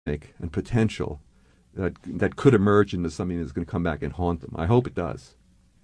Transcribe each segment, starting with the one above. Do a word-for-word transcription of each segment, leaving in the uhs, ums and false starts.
and potential that that could emerge into something that's going to come back and haunt them. I hope it does.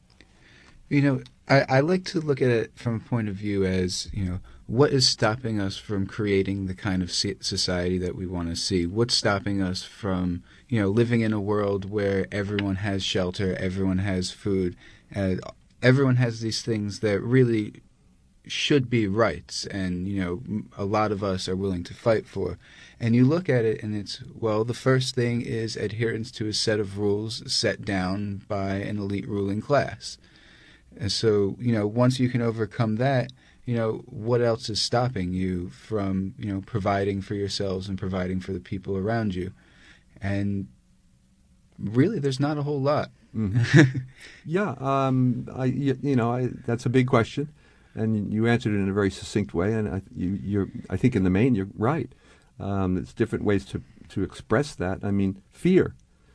You know, I, I like to look at it from a point of view as, you know, what is stopping us from creating the kind of society that we want to see? What's stopping us from, you know, living in a world where everyone has shelter, everyone has food, and everyone has these things that really should be rights, and, you know, a lot of us are willing to fight for. And you look at it and it's, well, the first thing is adherence to a set of rules set down by an elite ruling class. And so, you know, once you can overcome that, you know, what else is stopping you from, you know, providing for yourselves and providing for the people around you? And really, there's not a whole lot. Mm-hmm. yeah, um, I, you, you know, I, that's a big question, and you answered it in a very succinct way. And I, you, you're, I think, in the main, you're right. Um, there's different ways to to express that. I mean, fear.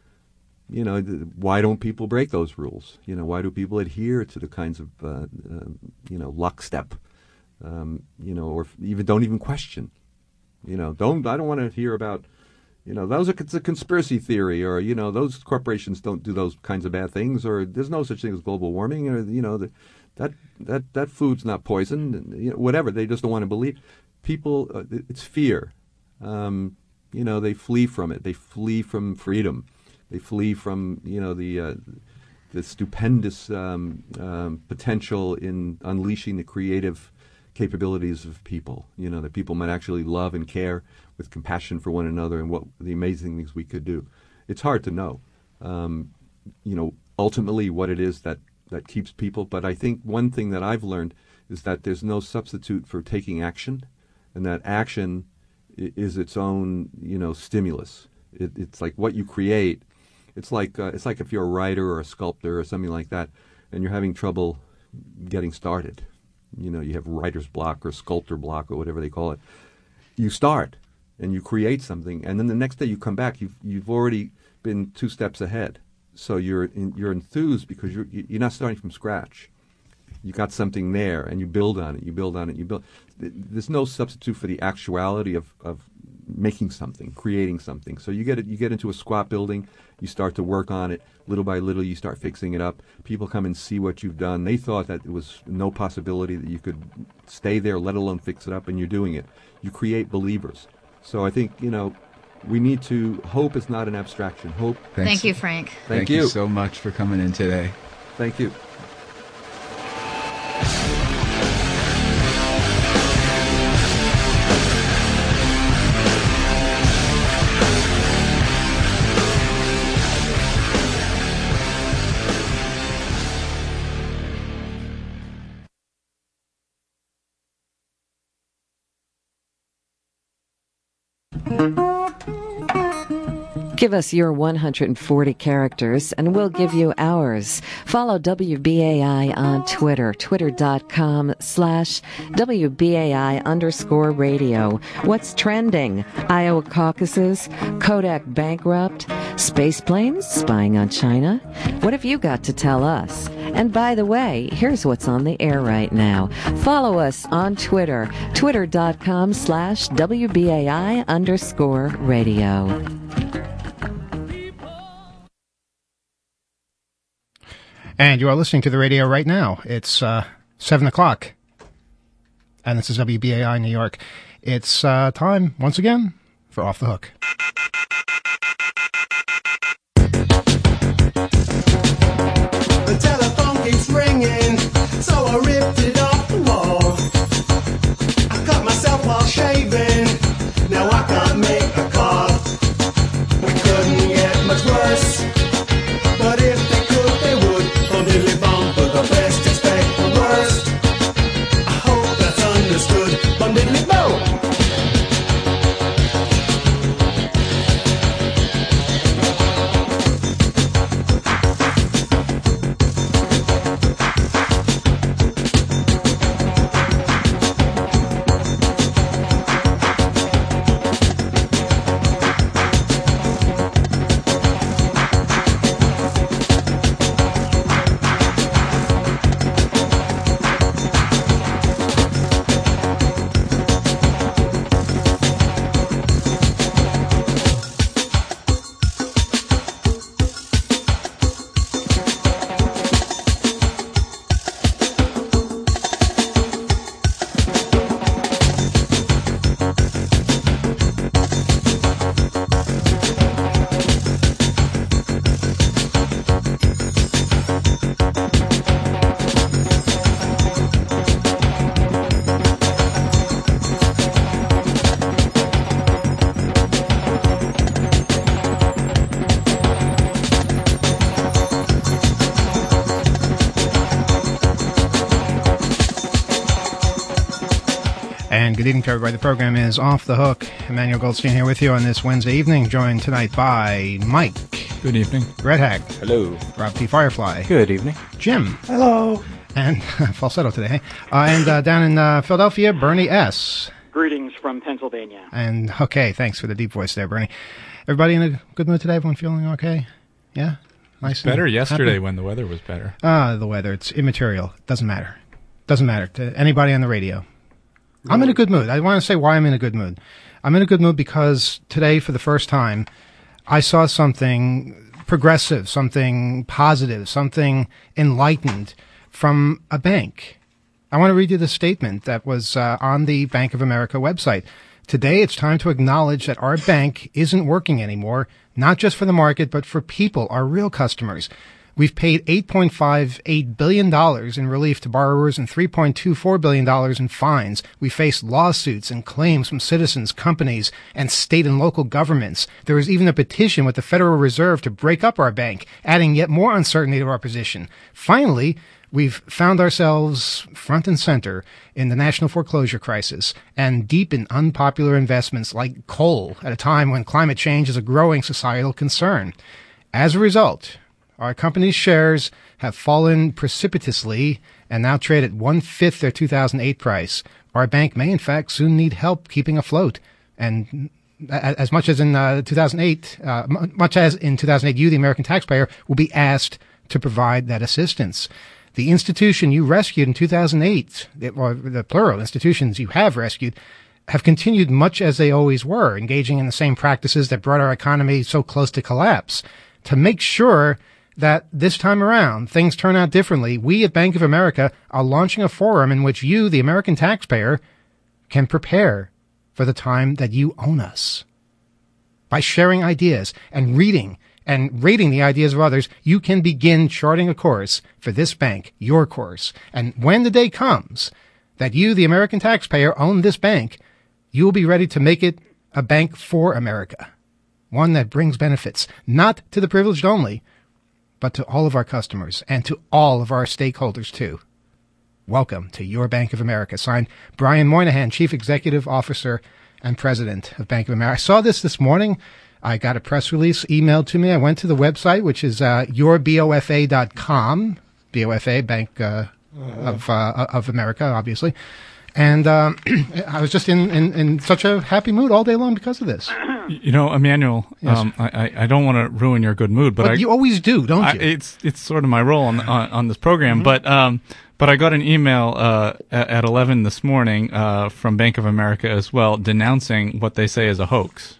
You know, th- why don't people break those rules? You know, why do people adhere to the kinds of, uh, uh, you know, lockstep, um, you know, or even don't even question? You know, don't I don't want to hear about, you know, those are it's a conspiracy theory, or, you know, those corporations don't do those kinds of bad things, or there's no such thing as global warming, or, you know, the, that that that food's not poison, you know, whatever. They just don't want to believe. People, uh, it's fear. Um, you know, they flee from it. They flee from freedom. They flee from, you know, the uh, the stupendous um, um, potential in unleashing the creative capabilities of people. You know, that people might actually love and care with compassion for one another, and what the amazing things we could do. It's hard to know, um, you know, ultimately what it is that, that keeps people. But I think one thing that I've learned is that there's no substitute for taking action, and that action is its own, you know, stimulus. It, it's like what you create. It's like uh, it's like if you're a writer or a sculptor or something like that, and you're having trouble getting started. You know, you have writer's block or sculptor block or whatever they call it. You start and you create something, and then the next day you come back, you've you've already been two steps ahead. So you're in, you're enthused because you're you're not starting from scratch. You got something there, and you build on it. You build on it. You build. There's no substitute for the actuality of, of making something, creating something. So you get it. You get into a squat building. You start to work on it little by little. You start fixing it up. People come and see what you've done. They thought that there was no possibility that you could stay there, let alone fix it up, and you're doing it. You create believers. So I think, you know, we need to. Hope is not an abstraction. Hope. Thanks. Thank you, Frank. Thank, Thank you. you so much for coming in today. Thank you. Give us your one hundred forty characters and we'll give you ours. Follow W B A I on Twitter, twitter.com slash WBAI underscore radio. What's trending? Iowa caucuses, Kodak bankrupt, space planes spying on China. What have you got to tell us? And by the way, here's what's on the air right now. Follow us on Twitter, twitter.com slash WBAI underscore radio. And you are listening to the radio right now. It's uh, seven o'clock. And this is W B A I New York. It's uh, time, once again, for Off the Hook. The telephone keeps ringing, so I ripped it off the wall. I cut myself while shaving, now I can't make a call. We couldn't get much worse, but if they could, they would. From Dilly Bomb for the best, expect the worst. I hope that's understood. From Diddly Bow. And good evening to everybody. The program is Off the Hook. Emmanuel Goldstein here with you on this Wednesday evening, joined tonight by Mike. Good evening. Red Hag. Hello. Rob T. Firefly. Good evening. Jim. Hello. And falsetto today. Uh, and uh, down in uh, Philadelphia, Bernie S. Greetings from Pennsylvania. And okay, thanks for the deep voice there, Bernie. Everybody in a good mood today? Everyone feeling okay? Yeah? Nice. It's better and yesterday happy? when the weather was better. Ah, the weather. It's immaterial. Doesn't matter. Doesn't matter to anybody on the radio. I'm in a good mood. I want to say why I'm in a good mood. I'm in a good mood because today, for the first time, I saw something progressive, something positive, something enlightened from a bank. I want to read you the statement that was uh, on the Bank of America website. Today, it's time to acknowledge that our bank isn't working anymore, not just for the market, but for people, our real customers. We've paid eight point five eight billion dollars in relief to borrowers and three point two four billion dollars in fines. We faced lawsuits and claims from citizens, companies, and state and local governments. There was even a petition with the Federal Reserve to break up our bank, adding yet more uncertainty to our position. Finally, we've found ourselves front and center in the national foreclosure crisis and deep in unpopular investments like coal at a time when climate change is a growing societal concern. As a result, our company's shares have fallen precipitously and now trade at one-fifth their two thousand eight price. Our bank may, in fact, soon need help keeping afloat. And as much as in uh, two thousand eight, uh, much as in two thousand eight, you, the American taxpayer, will be asked to provide that assistance. The institution you rescued in two thousand eight, or the plural institutions you have rescued, have continued much as they always were, engaging in the same practices that brought our economy so close to collapse. To make sure that this time around things turn out differently, we at Bank of America are launching a forum in which you, the American taxpayer, can prepare for the time that you own us. By sharing ideas and reading and rating the ideas of others, you can begin charting a course for this bank, your course. And when the day comes that you, the American taxpayer, own this bank, you will be ready to make it a bank for America, one that brings benefits, not to the privileged only, but to all of our customers and to all of our stakeholders, too. Welcome to your Bank of America. Signed, Brian Moynihan, Chief Executive Officer and President of Bank of America. I saw this this morning. I got a press release emailed to me. I went to the website, which is uh, your bofa dot com, B O F A, Bank uh, of uh, of America, obviously. And um, I was just in, in, in such a happy mood all day long because of this. You know, Emmanuel, Yes. um, I, I don't want to ruin your good mood, but, But I, you always do, don't I, you? it's it's sort of my role on on, on this program. Mm-hmm. But um, but I got an email uh, at, at eleven this morning uh, from Bank of America as well, denouncing what they say is a hoax.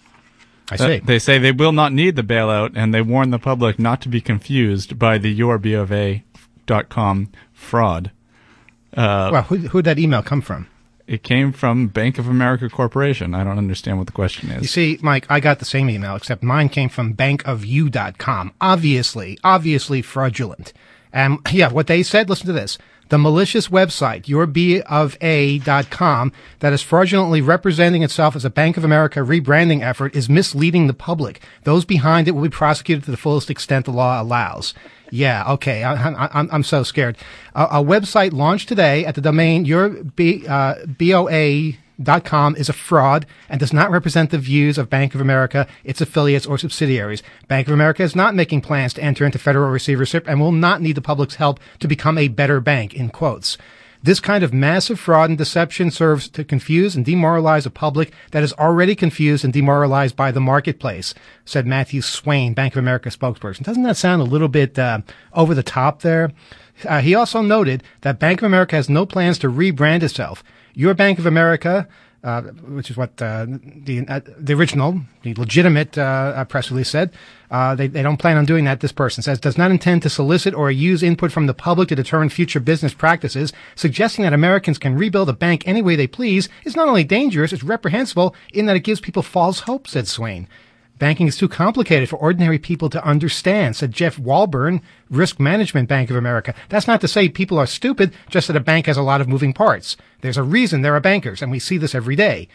I see. Uh, they say they will not need the bailout, and they warn the public not to be confused by the your B O F A dot com fraud. Uh, well, who who'd that email come from? It came from Bank of America Corporation. I don't understand what the question is. You see, Mike, I got the same email, except mine came from bank of you dot com. Obviously, obviously fraudulent. And yeah, what they said, listen to this. The malicious website, your B of A dot com, that is fraudulently representing itself as a Bank of America rebranding effort is misleading the public. Those behind it will be prosecuted to the fullest extent the law allows. Yeah, okay, I, I, I'm I'm so scared. A, a website launched today at the domain your B, uh, B O A dot com is a fraud and does not represent the views of Bank of America, its affiliates, or subsidiaries. Bank of America is not making plans to enter into federal receivership and will not need the public's help to become a better bank, in quotes. This kind of massive fraud and deception serves to confuse and demoralize a public that is already confused and demoralized by the marketplace, said Matthew Swain, Bank of America spokesperson. Doesn't that sound a little bit uh, over the top there? Uh, he also noted that Bank of America has no plans to rebrand itself. Your Bank of America, uh, which is what uh, the uh, the original, the legitimate uh, press release said, uh, they, they don't plan on doing that, this person says, does not intend to solicit or use input from the public to determine future business practices. Suggesting that Americans can rebuild a bank any way they please is not only dangerous, it's reprehensible in that it gives people false hope, said Swain. Banking is too complicated for ordinary people to understand, said Jeff Walburn, Risk Management, Bank of America. That's not to say people are stupid, just that a bank has a lot of moving parts. There's a reason there are bankers, and we see this every day.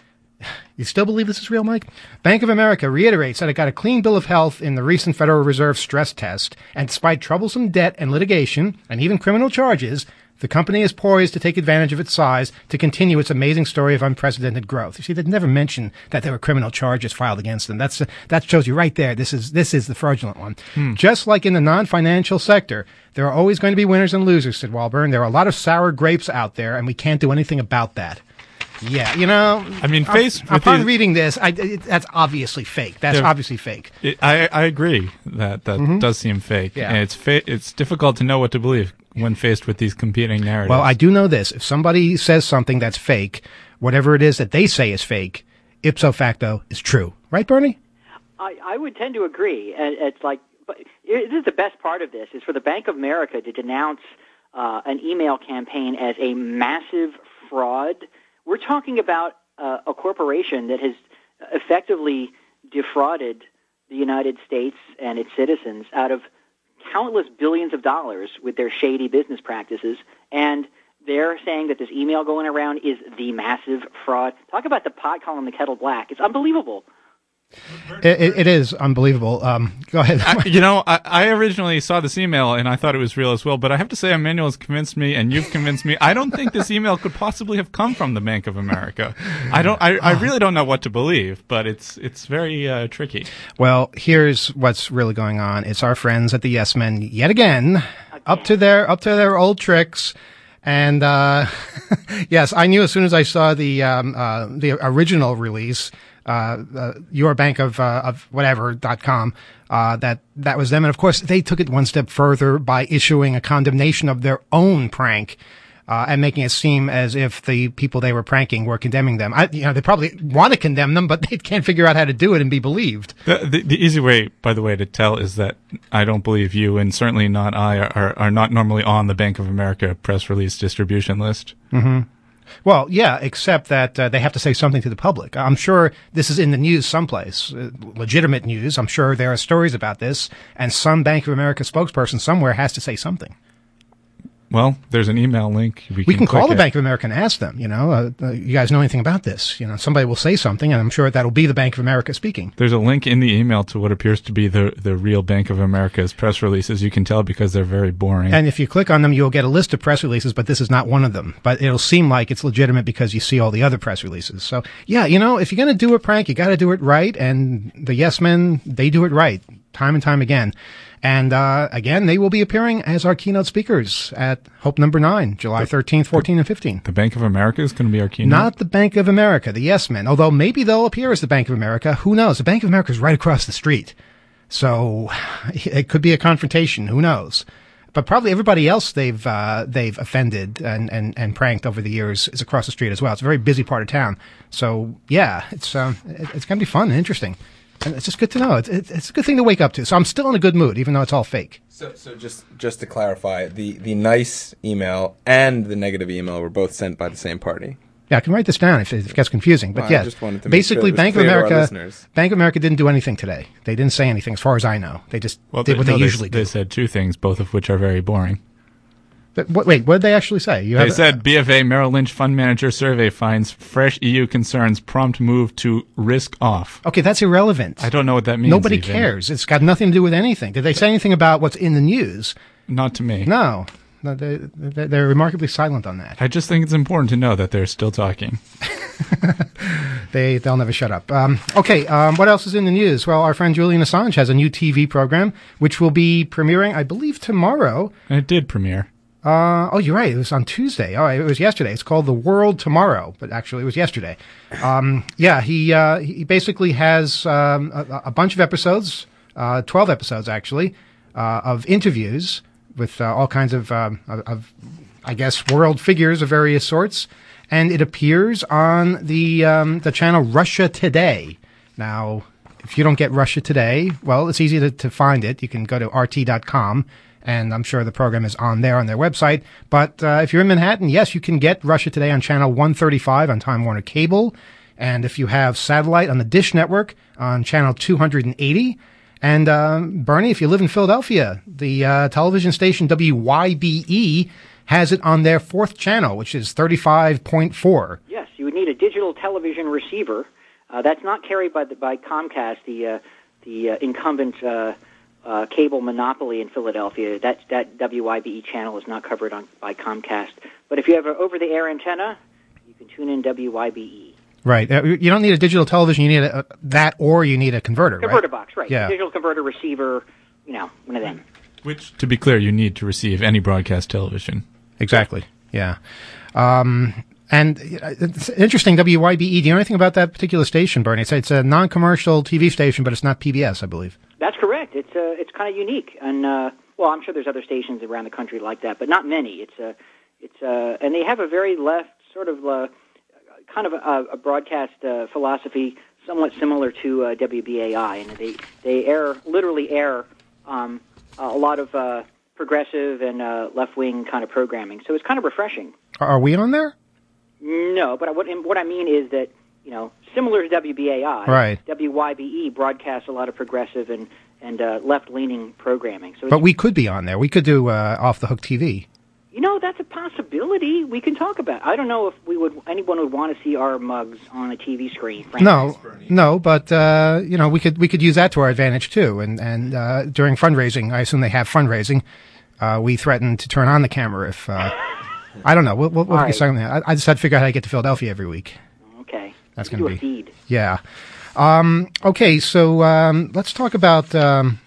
You still believe this is real, Mike? Bank of America reiterates that it got a clean bill of health in the recent Federal Reserve stress test, and despite troublesome debt and litigation, and even criminal charges, The company is poised to take advantage of its size to continue its amazing story of unprecedented growth. You see, they never mentioned that there were criminal charges filed against them. That's, uh, that shows you right there. This is, this is the fraudulent one. Hmm. Just like in the non-financial sector, there are always going to be winners and losers, said Walburn. There are a lot of sour grapes out there, and we can't do anything about that. Yeah, you know, I mean, face up, upon these, reading this, I, it, that's obviously fake. That's obviously fake. It, I, I agree that that mm-hmm. does seem fake. Yeah. And it's fa- it's difficult to know what to believe when faced with these competing narratives. Well, I do know this. If somebody says something that's fake, whatever it is that they say is fake, ipso facto is true. Right, Bernie? I, I would tend to agree. And it's like, but this is the best part of this, is for the Bank of America to denounce uh, an email campaign as a massive fraud. We're talking about uh, a corporation that has effectively defrauded the United States and its citizens out of countless billions of dollars with their shady business practices, and they're saying that this email going around is the massive fraud. Talk about the pot calling the kettle black. It's unbelievable. It, it is unbelievable. Um, go ahead. I, you know, I, I originally saw this email and I thought it was real as well, but I have to say Emmanuel has convinced me and you've convinced me. I don't think this email could possibly have come from the Bank of America. I don't. I, I really don't know what to believe, but it's it's very uh, tricky. Well, here's what's really going on. It's our friends at the Yes Men yet again, again. up to their up to their old tricks. And uh, yes, I knew as soon as I saw the um, uh, the original release. Uh, uh, your bank of, uh, of whatever dot com, uh, that, that was them. And of course, they took it one step further by issuing a condemnation of their own prank, uh, and making it seem as if the people they were pranking were condemning them. I, you know, they probably want to condemn them, but they can't figure out how to do it and be believed. The, the, the easy way, by the way, to tell is that I don't believe you, and certainly not I, are, are not normally on the Bank of America press release distribution list. Mm-hmm. Well, yeah, except that uh, they have to say something to the public. I'm sure this is in the news someplace, uh, legitimate news. I'm sure there are stories about this, and some Bank of America spokesperson somewhere has to say something. Well, there's an email link. We, we can, can call the it. Bank of America and ask them, you know, uh, uh, you guys know anything about this? You know, somebody will say something, and I'm sure that'll be the Bank of America speaking. There's a link in the email to what appears to be the, the real Bank of America's press releases. You can tell because they're very boring. And if you click on them, you'll get a list of press releases, but this is not one of them. But it'll seem like it's legitimate because you see all the other press releases. So, yeah, you know, if you're going to do a prank, you got to do it right, and the Yes Men, they do it right, time and time again. And, uh, again, they will be appearing as our keynote speakers at Hope Number nine, July thirteenth, fourteenth, and fifteenth. The Bank of America is going to be our keynote? Not the Bank of America, the Yes Men. Although maybe they'll appear as the Bank of America. Who knows? The Bank of America is right across the street. So it could be a confrontation. Who knows? But probably everybody else they've, uh, they've offended and, and, and pranked over the years is across the street as well. It's a very busy part of town. So, yeah, it's, um, it's going to be fun and interesting. And it's just good to know. It's, it's a good thing to wake up to. So I'm still in a good mood, even though it's all fake. So, so just just to clarify, the, the nice email and the negative email were both sent by the same party. Yeah, I can write this down if it, if it gets confusing. But well, yeah, I just wanted to basically, make sure Bank of America, Bank of America didn't do anything today. They didn't say anything, as far as I know. They just well, did they, what no, they usually they, do. They said two things, both of which are very boring. But what, wait, what did they actually say? You they have, said B of A Merrill Lynch Fund Manager Survey finds fresh E U concerns prompt move to risk off. Okay, that's irrelevant. I don't know what that means. Nobody even. cares. It's got nothing to do with anything. Did they say anything about what's in the news? Not to me. No. no they, they're remarkably silent on that. I just think it's important to know that they're still talking. they, they'll never shut up. Um, okay, um, what else is in the news? Well, our friend Julian Assange has a new T V program, which will be premiering, I believe, tomorrow. And it did premiere. Uh, oh, you're right. It was on Tuesday. Oh, it was yesterday. It's called The World Tomorrow, but actually it was yesterday. Um, yeah, he, uh, he basically has, um, a, a bunch of episodes, uh, twelve episodes actually, uh, of interviews with, uh, all kinds of, um, of, of, I guess, world figures of various sorts. And it appears on the, um, the channel Russia Today. Now, if you don't get Russia Today, well, it's easy to, to find it. You can go to R T dot com. And I'm sure the program is on there on their website. But uh, if you're in Manhattan, yes, you can get Russia Today on channel one thirty-five on Time Warner Cable. And if you have satellite on the Dish Network on channel two hundred eighty. And uh, Bernie, if you live in Philadelphia, the uh, television station W Y B E has it on their fourth channel, which is thirty-five point four. Yes, you would need a digital television receiver. Uh, that's not carried by the, by Comcast, the uh, the uh, incumbent Uh, uh, cable monopoly in Philadelphia. That that W I B E channel is not covered on by Comcast. But if you have an over-the-air antenna, you can tune in W I B E. Right. Uh, you don't need a digital television. You need a, a, that, or you need a converter. Converter right? box, right? Yeah. Digital converter, receiver. You know, one of them. Which, to be clear, you need to receive any broadcast television. Exactly. Yeah. Um, and uh, it's interesting, W Y B E. Do you know anything about that particular station, Bernie? It's, it's a non-commercial T V station, but it's not P B S, I believe. That's correct. It's uh, it's kind of unique, and uh, well, I'm sure there's other stations around the country like that, but not many. It's a, uh, it's uh, and they have a very left sort of uh, kind of a, a broadcast uh, philosophy, somewhat similar to uh, W B A I, and they they air literally air um, a lot of uh, progressive and uh, left-wing kind of programming. So it's kind of refreshing. Are we on there? No, but what, what I mean is that, you know, similar to W B A I, right. W Y B E broadcasts a lot of progressive and, and uh, left-leaning programming. So but we could be on there. We could do uh, off-the-hook T V. You know, that's a possibility we can talk about. I don't know if we would anyone would want to see our mugs on a T V screen. Frankly. No, no, but uh, you know, we could we could use that to our advantage too. And and uh, during fundraising, I assume they have fundraising. Uh, we threaten to turn on the camera if uh, I don't know. We'll, we'll, we'll right. get something. I, I just had to figure out how to get to Philadelphia every week. Okay, that's going to be a feed. Yeah. Um, okay, so um, let's talk about um,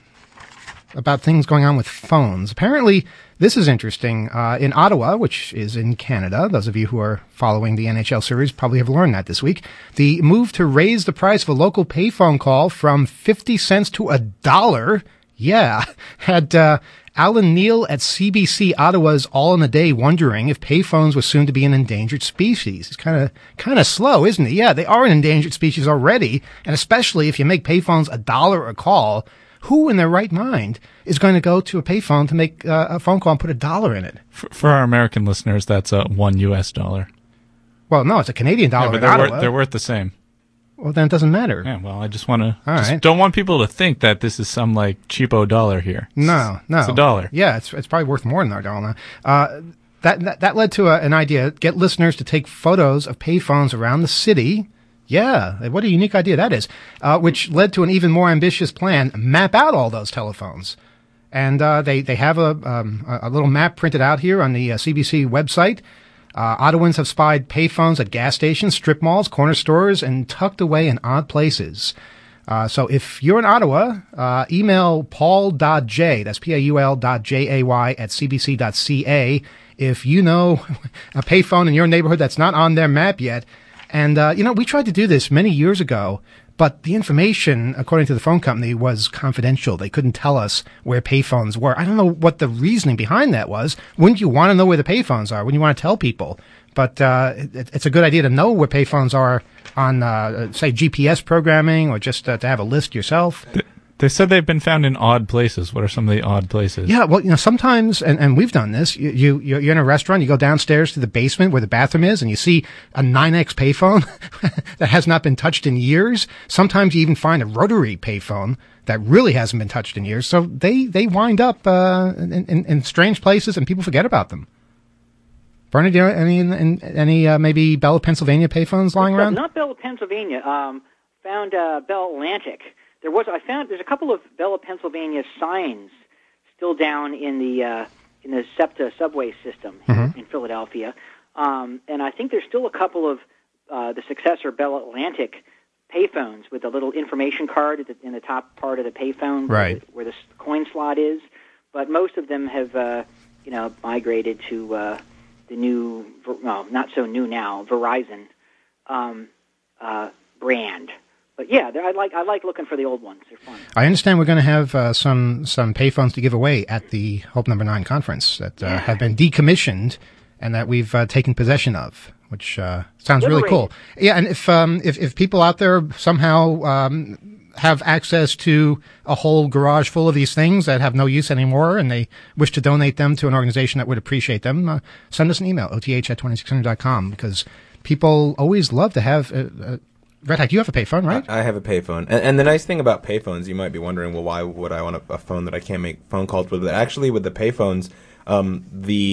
about things going on with phones. Apparently, this is interesting. Uh, in Ottawa, which is in Canada, those of you who are following the N H L series probably have learned that this week, the move to raise the price of a local payphone call from fifty cents to a dollar, yeah, had uh, Alan Neal at C B C Ottawa's All in a Day wondering if payphones were soon to be an endangered species. It's kind of kind of slow, isn't it? Yeah, they are an endangered species already, and especially if you make payphones a dollar a call, who in their right mind is going to go to a payphone to make uh, a phone call and put a dollar in it? For, for our American listeners, that's uh, one U S dollar. Well, no, it's a Canadian dollar Yeah, but in they're Ottawa. worth, they're worth the same. Well, then it doesn't matter. Yeah, well, I just want to, All just right. don't want people to think that this is some like cheapo dollar here. No, no, It's a dollar. Yeah, it's it's probably worth more than our dollar now. Uh, that, that that led to a, an idea: get listeners to take photos of payphones around the city. Yeah, what a unique idea that is. Uh, which led to an even more ambitious plan: map out all those telephones. And uh, they they have a um, a little map printed out here on the uh, C B C website. Uh, Ottawans have spied payphones at gas stations, strip malls, corner stores, and tucked away in odd places. Uh, so if you're in Ottawa, uh, email paul.j, that's P A U L dot J A Y at C B C dot C A if you know a payphone in your neighborhood that's not on their map yet. And, uh, you know, we tried to do this many years ago, but the information, according to the phone company, was confidential. They couldn't tell us where payphones were. I don't know what the reasoning behind that was. Wouldn't you want to know where the payphones are? Wouldn't you want to tell people? But uh, it, it's a good idea to know where payphones are on, uh, say, G P S programming or just uh, to have a list yourself. They said they've been found in odd places. What are some of the odd places? Yeah, well, you know, sometimes, and, and we've done this, you, you, you're in a restaurant, you go downstairs to the basement where the bathroom is, and you see a nine X payphone that has not been touched in years. Sometimes you even find a rotary payphone that really hasn't been touched in years. So they, they wind up uh, in, in, in strange places, and people forget about them. Bernie, do you know any, in, any uh, maybe Bell, Pennsylvania payphones lying around? Not Bell, Pennsylvania. Um, found uh, Bell Atlantic. There was I found there's a couple of Bella, Pennsylvania signs still down in the uh, in the SEPTA subway system Mm-hmm. in Philadelphia, um, and I think there's still a couple of uh, the successor Bell Atlantic payphones with a little information card at the, in the top part of the payphone, right, where the, where the coin slot is. But most of them have uh, you know migrated to uh, the new, well, not so new now, Verizon um, uh, brand. But yeah, I like I like looking for the old ones. They're fun. I understand we're going to have uh, some some payphones to give away at the Hope Number Nine conference that uh, Yeah. have been decommissioned and that we've uh, taken possession of, which uh, sounds really Liberated. cool. Yeah, and if um, if if people out there somehow um, have access to a whole garage full of these things that have no use anymore, and they wish to donate them to an organization that would appreciate them, uh, send us an email, O T H at twenty-six hundred dot com, because people always love to have. Uh, uh, Red Hat, you have a payphone, right? I I have a payphone. And, and the nice thing about payphones, you might be wondering, well, why would I want a, a phone that I can't make phone calls with? But actually, with the payphones, um, the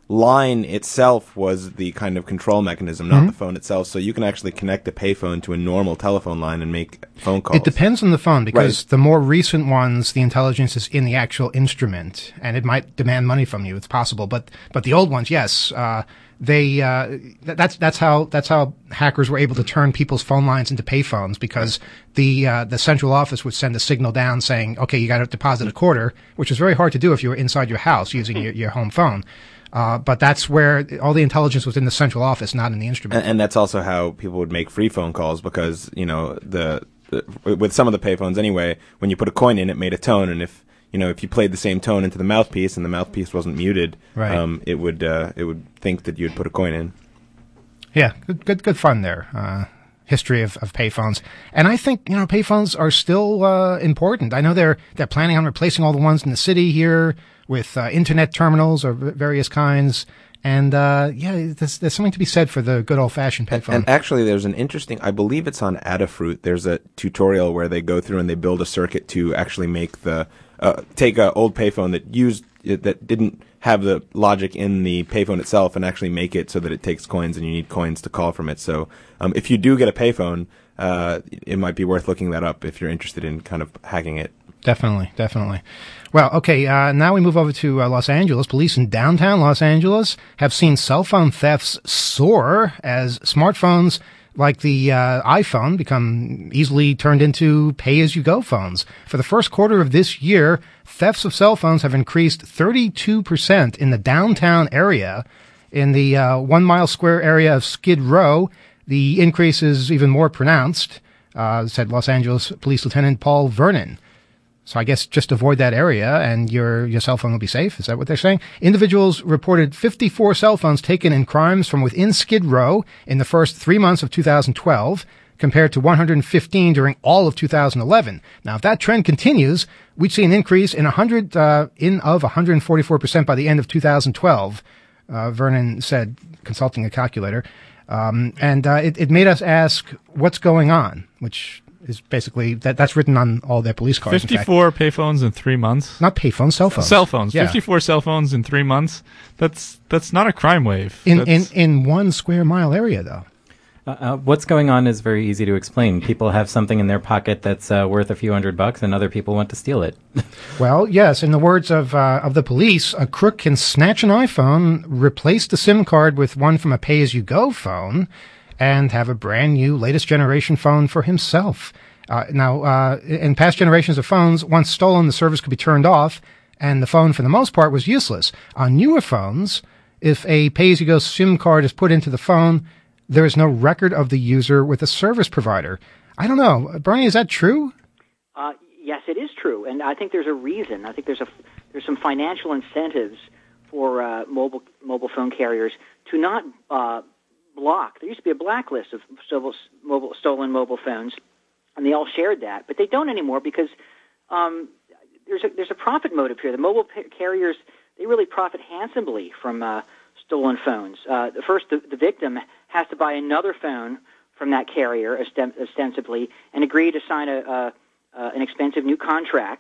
line itself was the kind of control mechanism, not Mhm. the phone itself. So you can actually connect a payphone to a normal telephone line and make phone calls. It depends on the phone because Right. the more recent ones, the intelligence is in the actual instrument, and it might demand money from you. It's possible, but but the old ones, yes, uh, they uh, th- that's that's how that's how hackers were able to turn people's phone lines into payphones because the uh, the central office would send a signal down saying, okay, you got to deposit a quarter, which is very hard to do if you were inside your house using your, your home phone. Uh, but that's where all the intelligence was in the central office, not in the instrument. And, and that's also how people would make free phone calls because, you know, the, the with some of the payphones anyway, when you put a coin in, it made a tone, and if you know if you played the same tone into the mouthpiece and the mouthpiece wasn't muted, Right. um, it would uh, it would think that you'd put a coin in. Yeah, good, good, good fun there. Uh, history of, of payphones, and I think you know payphones are still uh, important. I know they're they're planning on replacing all the ones in the city here with uh, internet terminals of various kinds, and uh, yeah, there's, there's something to be said for the good old fashioned payphone. And actually, there's an interesting, I believe it's on Adafruit. There's a tutorial where they go through and they build a circuit to actually make the uh, take an old payphone that used that didn't have the logic in the payphone itself and actually make it so that it takes coins and you need coins to call from it. So um, if you do get a payphone, uh, it might be worth looking that up if you're interested in kind of hacking it. Definitely, definitely. Well, okay, uh, now we move over to uh, Los Angeles. Police in downtown Los Angeles have seen cell phone thefts soar as smartphones like the uh, iPhone become easily turned into pay-as-you-go phones. For the first quarter of this year, thefts of cell phones have increased thirty-two percent in the downtown area. In the uh, one-mile square area of Skid Row, the increase is even more pronounced, uh, said Los Angeles Police Lieutenant Paul Vernon. So I guess just avoid that area and your your cell phone will be safe. Is that what they're saying? Individuals reported fifty-four cell phones taken in crimes from within Skid Row in the first three months of two thousand twelve, compared to one hundred fifteen during all of two thousand eleven. Now, if that trend continues, we'd see an increase in one hundred uh, in of one hundred forty-four percent by the end of two thousand twelve. Uh, Vernon said, consulting a calculator, um, and uh, it, it made us ask what's going on, which is basically that that's written on all their police cars. fifty-four payphones in three months. Not payphones, cell phones. Cell phones. Yeah. fifty-four cell phones in three months. That's that's not a crime wave. In, in That's- in one square mile area, though. Uh, uh, what's going on is very easy to explain. People have something in their pocket that's uh, worth a few hundred bucks, and other people want to steal it. Well, yes. In the words of uh, of the police, a crook can snatch an iPhone, replace the SIM card with one from a pay-as-you-go phone, and have a brand new, latest generation phone for himself. Uh, now, uh, in past generations of phones, once stolen, the service could be turned off, and the phone, for the most part, was useless. On newer phones, if a pay-as-you-go SIM card is put into the phone, there is no record of the user with a service provider. I don't know. Bernie, is that true? Uh, yes, it is true, and I think there's a reason. I think there's a there's some financial incentives for uh, mobile mobile phone carriers to not uh, block. There used to be a blacklist of stolen mobile, stolen mobile phones, and they all shared that, but they don't anymore because um, there's a there's a profit motive here. The mobile pa- carriers they really profit handsomely from uh, stolen phones. Uh, the first, the, the victim has to buy another phone from that carrier, ostensibly, and agree to sign a, a uh, an expensive new contract,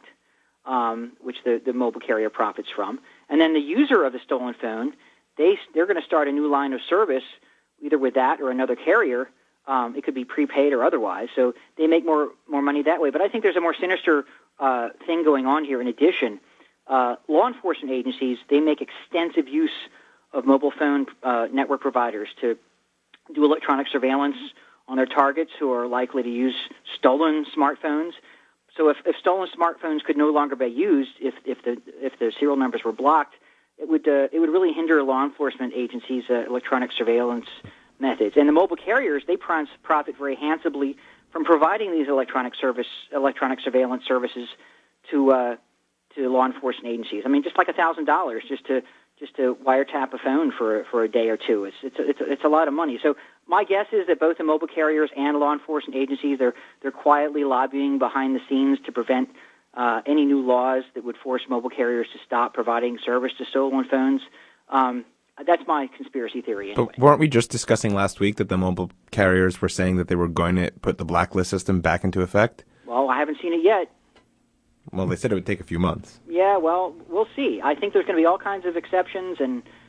um, which the, the mobile carrier profits from. And then the user of the stolen phone, they they're going to start a new line of service, either with that or another carrier. Um, it could be prepaid or otherwise. So they make more more money that way. But I think there's a more sinister uh, thing going on here. In addition, uh, law enforcement agencies they make extensive use of mobile phone uh, network providers to do electronic surveillance on their targets who are likely to use stolen smartphones. So if, if stolen smartphones could no longer be used, if, if the if the serial numbers were blocked, it would uh, it would really hinder law enforcement agencies' uh, electronic surveillance methods. And the mobile carriers they profit very handsomely from providing these electronic service electronic surveillance services to uh, to law enforcement agencies. I mean, just like a thousand dollars just to just to wiretap a phone for for a day or two. It's it's it's it's a lot of money. So my guess is that both the mobile carriers and law enforcement agencies they're they're quietly lobbying behind the scenes to prevent uh, any new laws that would force mobile carriers to stop providing service to stolen phones. Um, that's my conspiracy theory. Anyway. But weren't we just discussing last week that the mobile carriers were saying that they were going to put the blacklist system back into effect? Well, I haven't seen it yet. Well, they said it would take a few months. Yeah, well, we'll see. I think there's going to be all kinds of exceptions, and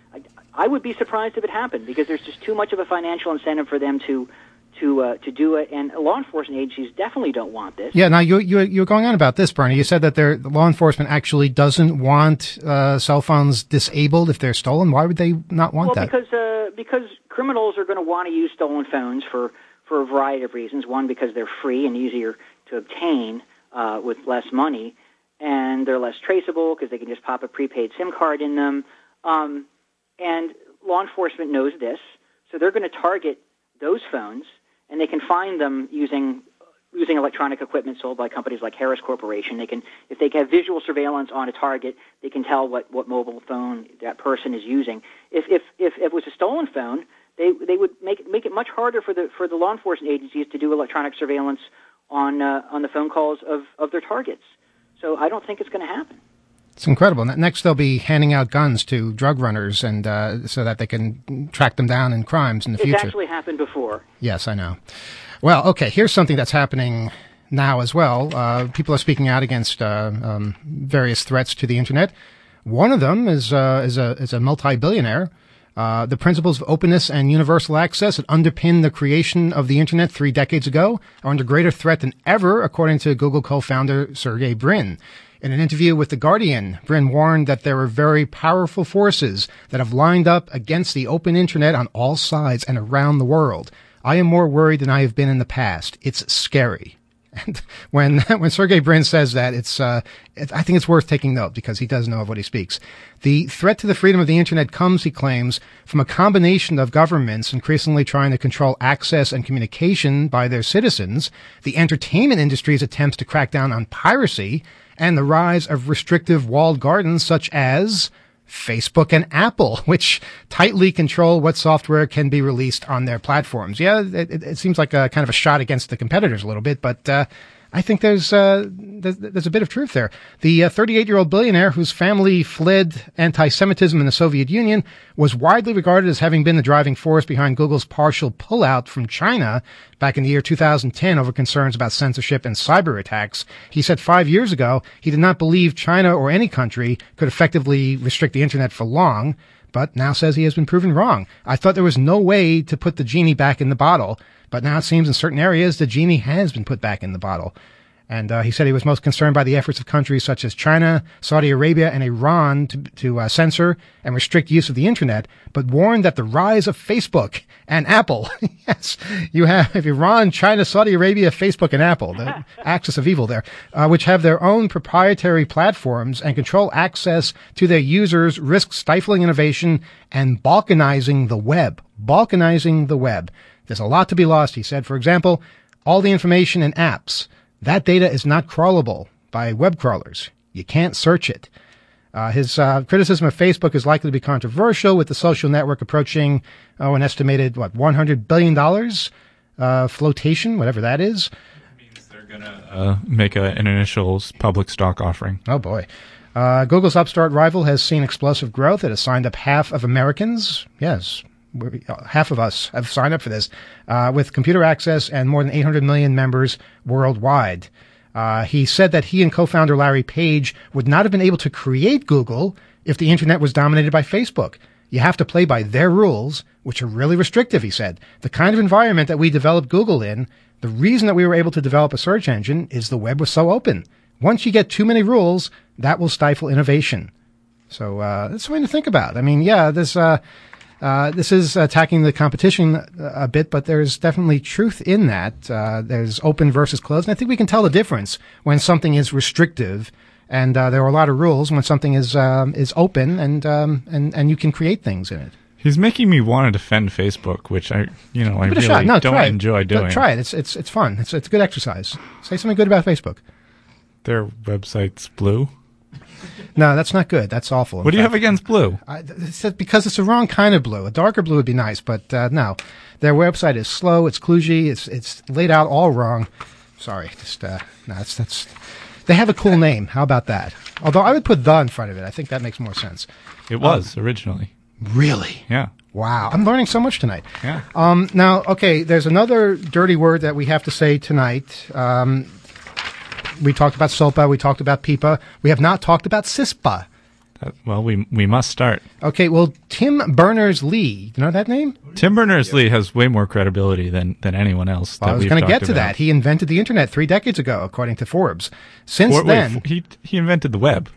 I, I would be surprised if it happened because there's just too much of a financial incentive for them to to uh, to do it, and law enforcement agencies definitely don't want this. Yeah, now you you you're going on about this, Bernie. You said that their law enforcement actually doesn't want uh, cell phones disabled if they're stolen. Why would they not want well, that? because uh, because criminals are going to want to use stolen phones for, for a variety of reasons. One, because they're free and easier to obtain uh, with less money, and they're less traceable because they can just pop a prepaid SIM card in them. Um, and law enforcement knows this, so they're going to target those phones. And they can find them using using electronic equipment sold by companies like Harris Corporation. They can, if they have visual surveillance on a target, they can tell what, what mobile phone that person is using. If if if it was a stolen phone, they they would make make it much harder for the for the law enforcement agencies to do electronic surveillance on uh, on the phone calls of, of their targets. So I don't think it's going to happen. It's incredible. Next, they'll be handing out guns to drug runners, and uh, so that they can track them down in crimes in the it's future. It's actually happened before. Yes, I know. Well, okay, here's something that's happening now as well. Uh, people are speaking out against uh, um, various threats to the Internet. One of them is uh, is a is a multi-billionaire. Uh, the principles of openness and universal access that underpinned the creation of the Internet three decades ago are under greater threat than ever, according to Google co-founder Sergey Brin. In an interview with The Guardian, Brin warned that there are very powerful forces that have lined up against the open Internet on all sides and around the world. I am more worried than I have been in the past. It's scary. And when when Sergey Brin says that, it's uh, it, I think it's worth taking note because he does know of what he speaks. The threat to the freedom of the Internet comes, he claims, from a combination of governments increasingly trying to control access and communication by their citizens, the entertainment industry's attempts to crack down on piracy, and the rise of restrictive walled gardens such as Facebook and Apple, which tightly control what software can be released on their platforms. Yeah, it, it seems like a kind of a shot against the competitors a little bit, but uh, I think there's, uh, there's there's a bit of truth there. The uh, thirty-eight-year-old billionaire whose family fled anti-Semitism in the Soviet Union was widely regarded as having been the driving force behind Google's partial pullout from China back in the year two thousand ten over concerns about censorship and cyber attacks. He said five years ago he did not believe China or any country could effectively restrict the Internet for long, but now says he has been proven wrong. I thought there was no way to put the genie back in the bottle, but now it seems in certain areas the genie has been put back in the bottle. And uh, he said he was most concerned by the efforts of countries such as China, Saudi Arabia, and Iran to, to uh, censor and restrict use of the Internet, but warned that the rise of Facebook and Apple, yes, you have Iran, China, Saudi Arabia, Facebook, and Apple, the axis of evil there, uh, which have their own proprietary platforms and control access to their users, risk stifling innovation and balkanizing the web. Balkanizing the web. There's a lot to be lost, he said. For example, all the information in apps. That data is not crawlable by web crawlers. You can't search it. Uh, his uh, criticism of Facebook is likely to be controversial, with the social network approaching, oh, an estimated, what, one hundred billion dollars uh, flotation, whatever that is. That means they're going to uh, make a, an initial public stock offering. Oh, boy. Uh, Google's upstart rival has seen explosive growth. It has signed up half of Americans. Yes. We're, half of us have signed up for this, uh, with computer access and more than eight hundred million members worldwide. Uh, he said that he and co-founder Larry Page would not have been able to create Google if the Internet was dominated by Facebook. You have to play by their rules, which are really restrictive, he said. The kind of environment that we developed Google in, the reason that we were able to develop a search engine is the web was so open. Once you get too many rules, that will stifle innovation. So uh, that's something to think about. I mean, yeah, this... Uh, Uh, this is attacking the competition a bit, but there's definitely truth in that. Uh, there's open versus closed. And I think we can tell the difference when something is restrictive and uh, there are a lot of rules, when something is um, is open and um, and and you can create things in it. He's making me want to defend Facebook, which I, you know, I Give it a really shot. No, don't try it. enjoy doing. No, try it. It's it's it's fun. It's it's a good exercise. Say something good about Facebook. Their website's blue. No, that's not good. That's awful. What do you have against blue? I, it's because it's the wrong kind of blue. A darker blue would be nice, but uh, no. Their website is slow. It's kludgy. It's it's laid out all wrong. Sorry, just uh, no. That's that's. They have a cool name. How about that? Although I would put the in front of it. I think that makes more sense. It was um, originally. Really? Yeah. Wow. I'm learning so much tonight. Yeah. Um. Now, okay. There's another dirty word that we have to say tonight. Um. We talked about SOPA. We talked about PIPA. We have not talked about CISPA. Uh, well, we we must start. Okay, well, Tim Berners-Lee, you know that name? Tim Berners-Lee has way more credibility than, than anyone else. Well, that I was we've going to get talked to about. that. He invented the internet three decades ago, according to Forbes. Since Or- wait, then, f- he he invented the web.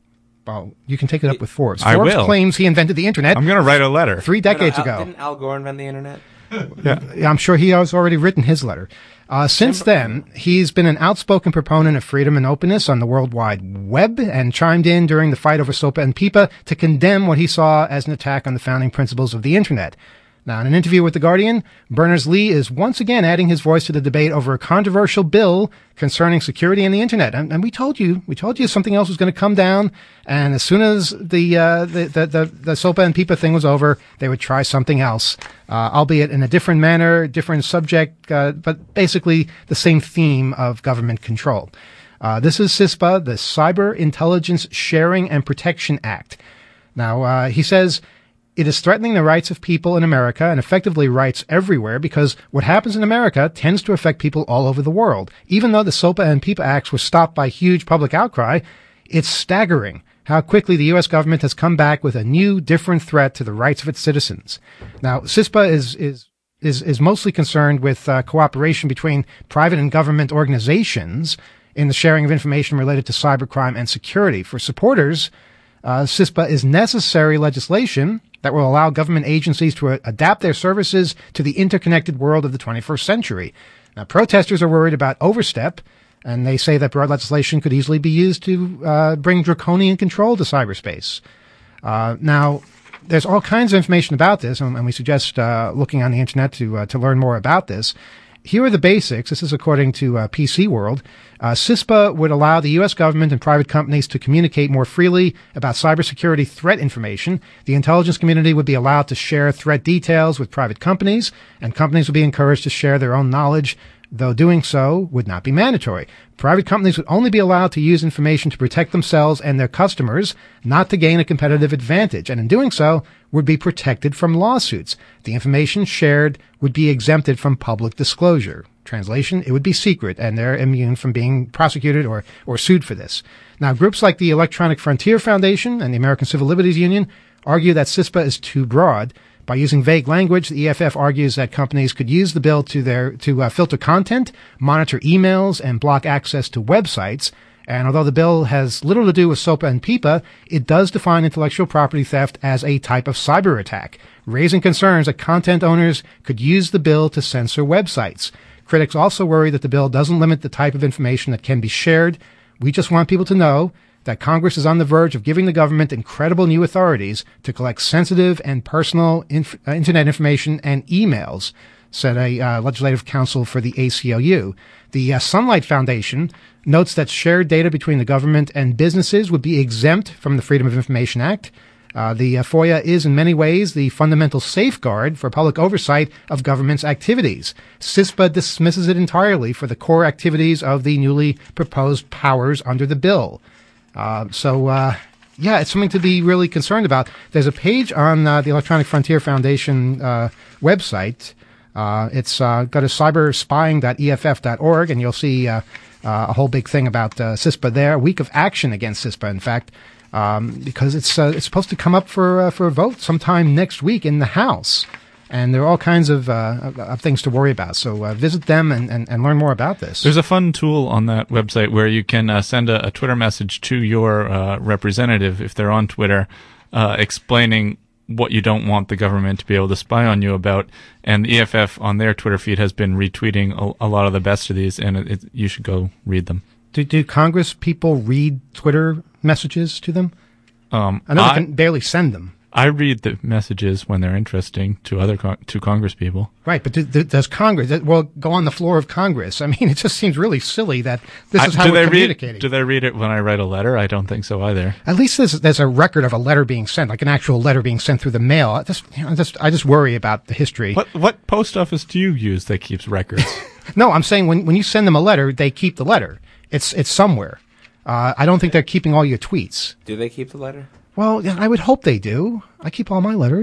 well, you can take it up with Forbes. I Forbes will. claims he invented the internet I'm going to write a letter. three decades No, no, Al- ago. Didn't Al Gore invent the internet? Yeah. Yeah, I'm sure he has already written his letter. Uh, since then, he's been an outspoken proponent of freedom and openness on the World Wide Web and chimed in during the fight over SOPA and PIPA to condemn what he saw as an attack on the founding principles of the Internet. Now, in an interview with The Guardian, Berners-Lee is once again adding his voice to the debate over a controversial bill concerning security in the Internet. And, and we told you, we told you something else was going to come down. And as soon as the, uh, the, the, the, the SOPA and PIPA thing was over, they would try something else, uh, albeit in a different manner, different subject, uh, but basically the same theme of government control. Uh, this is CISPA, the Cyber Intelligence Sharing and Protection Act. Now, uh, he says, it is threatening the rights of people in America and effectively rights everywhere because what happens in America tends to affect people all over the world. Even though the SOPA and PIPA acts were stopped by huge public outcry, it's staggering how quickly the U S government has come back with a new, different threat to the rights of its citizens. Now, CISPA is, is, is, is mostly concerned with uh, cooperation between private and government organizations in the sharing of information related to cybercrime and security. For supporters, uh, CISPA is necessary legislation that will allow government agencies to uh, adapt their services to the interconnected world of the twenty-first century. Now, protesters are worried about overstep, and they say that broad legislation could easily be used to uh, bring draconian control to cyberspace. Uh, now, there's all kinds of information about this, and, and we suggest uh, looking on the internet to uh, to learn more about this. Here are the basics. This is according to uh, P C World. Uh, CISPA would allow the U S government and private companies to communicate more freely about cybersecurity threat information. The intelligence community would be allowed to share threat details with private companies, and companies would be encouraged to share their own knowledge, though doing so would not be mandatory. Private companies would only be allowed to use information to protect themselves and their customers, not to gain a competitive advantage, and in doing so would be protected from lawsuits. The information shared would be exempted from public disclosure. Translation, it would be secret, and they're immune from being prosecuted or, or sued for this. Now, groups like the Electronic Frontier Foundation and the American Civil Liberties Union argue that CISPA is too broad. By using vague language, the E F F argues that companies could use the bill to their to uh, filter content, monitor emails, and block access to websites. And although the bill has little to do with SOPA and PIPA, it does define intellectual property theft as a type of cyber attack, raising concerns that content owners could use the bill to censor websites. Critics also worry that the bill doesn't limit the type of information that can be shared. We just want people to know that Congress is on the verge of giving the government incredible new authorities to collect sensitive and personal inf- uh, internet information and emails, said a uh, legislative counsel for the A C L U. The uh, Sunlight Foundation notes that shared data between the government and businesses would be exempt from the Freedom of Information Act. Uh, the uh, FOIA is in many ways the fundamental safeguard for public oversight of government's activities. CISPA dismisses it entirely for the core activities of the newly proposed powers under the bill. Uh, so, uh, yeah, it's something to be really concerned about. There's a page on uh, the Electronic Frontier Foundation uh, website. Uh, it's uh, got a cyber spying dot E F F dot org, and you'll see uh, uh, a whole big thing about uh, CISPA there. A week of action against CISPA, in fact, um, because it's uh, it's supposed to come up for uh, for a vote sometime next week in the House. And there are all kinds of, uh, of, of things to worry about. So uh, visit them and, and, and learn more about this. There's a fun tool on that website where you can uh, send a, a Twitter message to your uh, representative, if they're on Twitter, uh, explaining what you don't want the government to be able to spy on you about. And the E F F on their Twitter feed has been retweeting a, a lot of the best of these, and it, it, you should go read them. Do, do Congress people read Twitter messages to them? Um, I know I, they can barely send them. I read the messages when they're interesting to other con- to Congress people. Right, but do, do, does Congress, well, go on the floor of Congress? I mean, it just seems really silly that this is I, how do we're they communicating. Read, do they read it when I write a letter? I don't think so either. At least there's, there's a record of a letter being sent, like an actual letter being sent through the mail. I just, you know, I just, I just worry about the history. What what post office do you use that keeps records? No, I'm saying when, when you send them a letter, they keep the letter. It's, it's somewhere. Uh, I don't think they're keeping all your tweets. Do they keep the letter? Well, yeah, I would hope they do. I keep all my letters.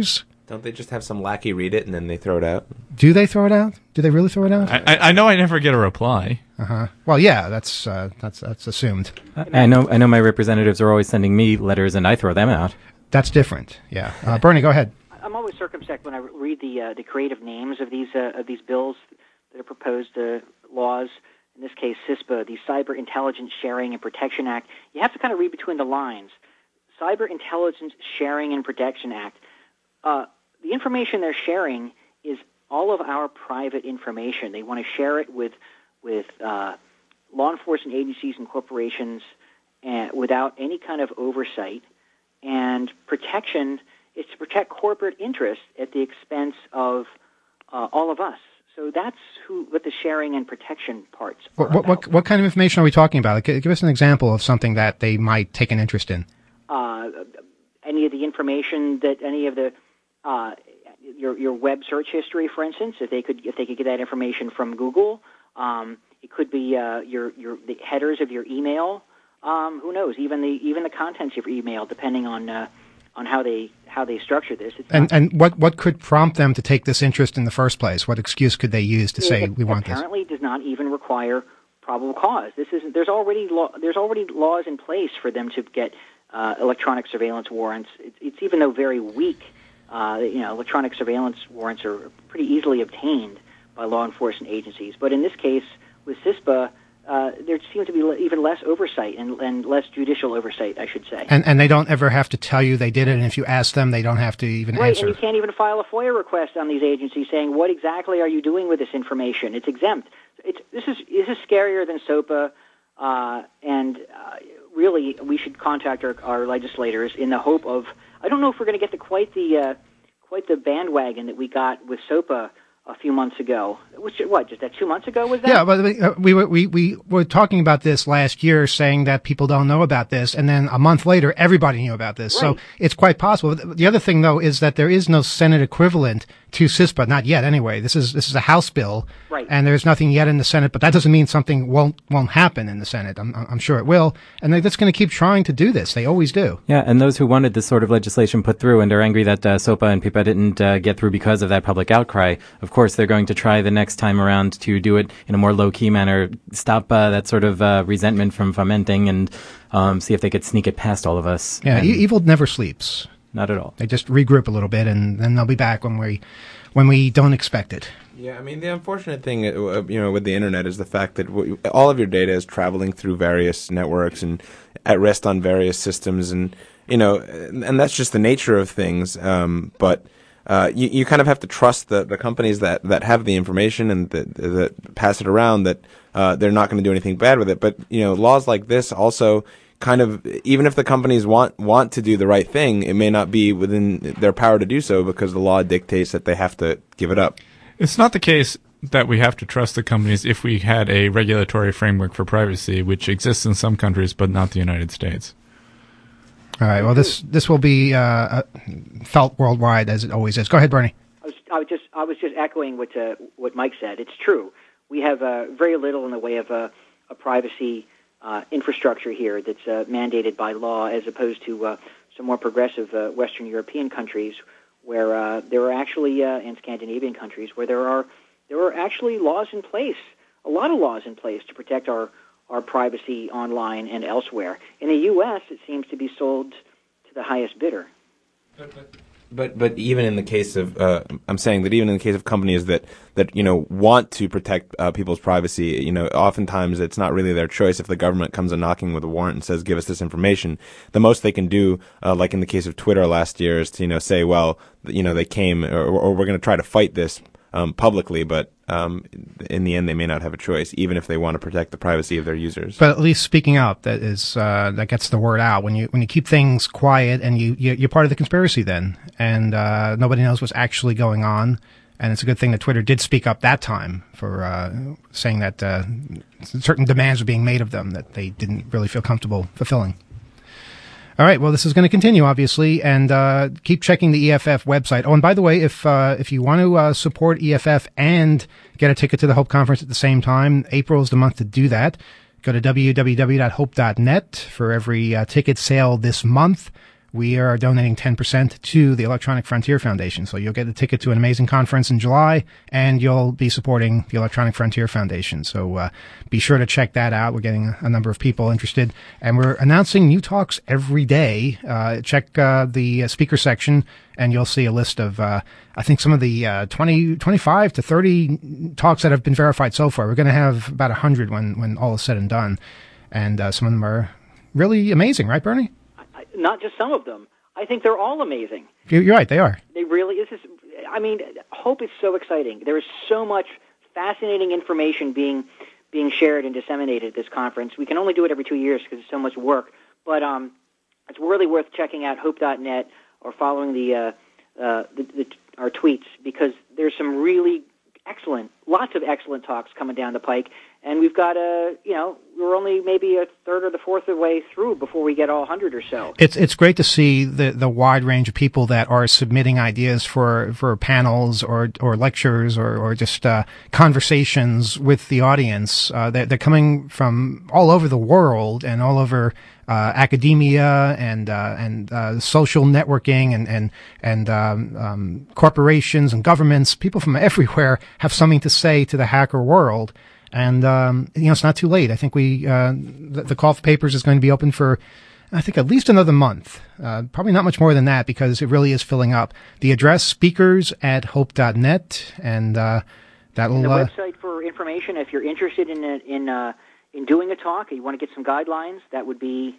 Don't they just have some lackey read it and then they throw it out? Do they throw it out? Do they really throw it out? I, I, I know I never get a reply. Uh huh. Well, yeah, that's uh, that's that's assumed. I know. I know my representatives are always sending me letters, and I throw them out. That's different. Yeah. Uh, Bernie, go ahead. I'm always circumspect when I read the uh, the creative names of these uh, of these bills that are proposed uh, laws. In this case, CISPA, the Cyber Intelligence Sharing and Protection Act. You have to kind of read between the lines. Cyber Intelligence Sharing and Protection Act. Uh, the information they're sharing is all of our private information. They want to share it with with uh, law enforcement agencies and corporations and without any kind of oversight. And protection is to protect corporate interests at the expense of uh, all of us. So that's who what the sharing and protection parts are What, what, what, what kind of information are we talking about? Like, give us an example of something that they might take an interest in. Uh, any of the information that any of the uh, your your web search history, for instance, if they could if they could get that information from Google, um, it could be uh, your your the headers of your email. Um, who knows? Even the even the contents of your email, depending on uh, on how they how they structure this. It's And not, and what, what could prompt them to take this interest in the first place? What excuse could they use to say it we want this? apparently does not even require probable cause. This is there's already law, there's already laws in place for them to get uh, electronic surveillance warrants. It's, it's even though very weak. Uh, you know, electronic surveillance warrants are pretty easily obtained by law enforcement agencies. But in this case, with CISPA, uh, there seems to be le- even less oversight and, and less judicial oversight, I should say. And and they don't ever have to tell you they did it, and if you ask them, they don't have to even Right, answer. and you can't even file a FOIA request on these agencies saying, what exactly are you doing with this information? It's exempt. It's, this is this is scarier than SOPA, uh, and uh, really we should contact our, our legislators in the hope of, I don't know if we're going to get to quite the uh, quite the bandwagon that we got with SOPA a few months ago. Which, what, just that two months ago was that? Yeah, but we, uh, we were we, we were talking about this last year, saying that people don't know about this, and then a month later, everybody knew about this. Right. So it's quite possible. The other thing, though, is that there is no Senate equivalent to CISPA, not yet. Anyway, this is this is a House bill, Right. and there's nothing yet in the Senate. But that doesn't mean something won't won't happen in the Senate. I'm I'm sure it will, and they're just going to keep trying to do this. They always do. Yeah, and those who wanted this sort of legislation put through and are angry that uh, SOPA and PIPA didn't uh, get through because of that public outcry, of course, they're going to try the next time around to do it in a more low-key manner, stop uh, that sort of uh, resentment from fomenting, and um, see if they could sneak it past all of us. Yeah, And e- evil never sleeps. not at all. They just regroup a little bit, and then they'll be back when we when we don't expect it. Yeah, I mean, the unfortunate thing, uh, you know, with the internet is the fact that w- all of your data is traveling through various networks and at rest on various systems, and you know, and, and that's just the nature of things. Um, but uh, you, you kind of have to trust the, the companies that, that have the information and that, that pass it around, that uh, they're not going to do anything bad with it. But you know, laws like this also kind of, even if the companies want want to do the right thing, it may not be within their power to do so because the law dictates that they have to give it up. It's not the case that we have to trust the companies if we had a regulatory framework for privacy, which exists in some countries but not the United States. All right. Well, this this will be uh, felt worldwide as it always is. Go ahead, Bernie. I was, I was just I was just echoing what uh, what Mike said. It's true. We have uh, very little in the way of uh, a privacy uh, infrastructure here that's uh, mandated by law, as opposed to uh, some more progressive uh, Western European countries, where uh, there are actually uh, and Scandinavian countries where there are there are actually laws in place, a lot of laws in place to protect our our privacy online and elsewhere. In the U S, it seems to be sold to the highest bidder. But but even in the case of, uh, I'm saying that even in the case of companies that, that you know, want to protect uh, people's privacy, you know, oftentimes it's not really their choice. If the government comes a knocking with a warrant and says, give us this information, the most they can do, uh, like in the case of Twitter last year, is to, you know, say, well, you know, they came, or, or we're going to try to fight this um, publicly, but um, in the end they may not have a choice, even if they want to protect the privacy of their users. But at least speaking out, that is uh, that gets the word out. When you when you keep things quiet and you, you you're part of the conspiracy then, and uh, nobody knows what's actually going on. And it's a good thing that Twitter did speak up that time for uh, saying that uh, certain demands were being made of them that they didn't really feel comfortable fulfilling. All right. Well, this is going to continue, obviously, and uh, keep checking the E F F website. Oh, and by the way, if uh, if you want to uh, support E F F and get a ticket to the Hope Conference at the same time, April is the month to do that. Go to w w w dot hope dot net for every uh, ticket sale this month. we are donating ten percent to the Electronic Frontier Foundation. So you'll get a ticket to an amazing conference in July, and you'll be supporting the Electronic Frontier Foundation. So uh, be sure to check that out. We're getting a, a number of people interested, and we're announcing new talks every day. Uh, check uh, the uh, speaker section, and you'll see a list of, uh, I think, some of the uh, twenty, twenty-five to thirty talks that have been verified so far. We're going to have about one hundred when, when all is said and done, and uh, some of them are really amazing, right, Bernie? Not just some of them. I think they're all amazing. You're right, they are. They really, this is, I mean, Hope is so exciting. There is so much fascinating information being being shared and disseminated at this conference. We can only do it every two years because it's so much work, but um, it's really worth checking out hope dot net or following the, uh, uh, the, the our tweets, because there's some really excellent, lots of excellent talks coming down the pike. And we've got a, you know, we're only maybe a third or the fourth of the way through before we get all one hundred or so. It's it's great to see the the wide range of people that are submitting ideas for, for panels or or lectures or or just uh, conversations with the audience. Uh, they're, they're coming from all over the world and all over uh, academia and uh, and uh, social networking and and and um, um, corporations and governments. People from everywhere have something to say to the hacker world. And, um, you know, it's not too late. I think we, uh, the, the call for papers is going to be open for, I think, at least another month. Uh, probably not much more than that, because it really is filling up. The address, speakers at hope dot net, and, uh, that'll, and the uh, website for information, if you're interested in, a, in, uh, in doing a talk, or you want to get some guidelines, that would be.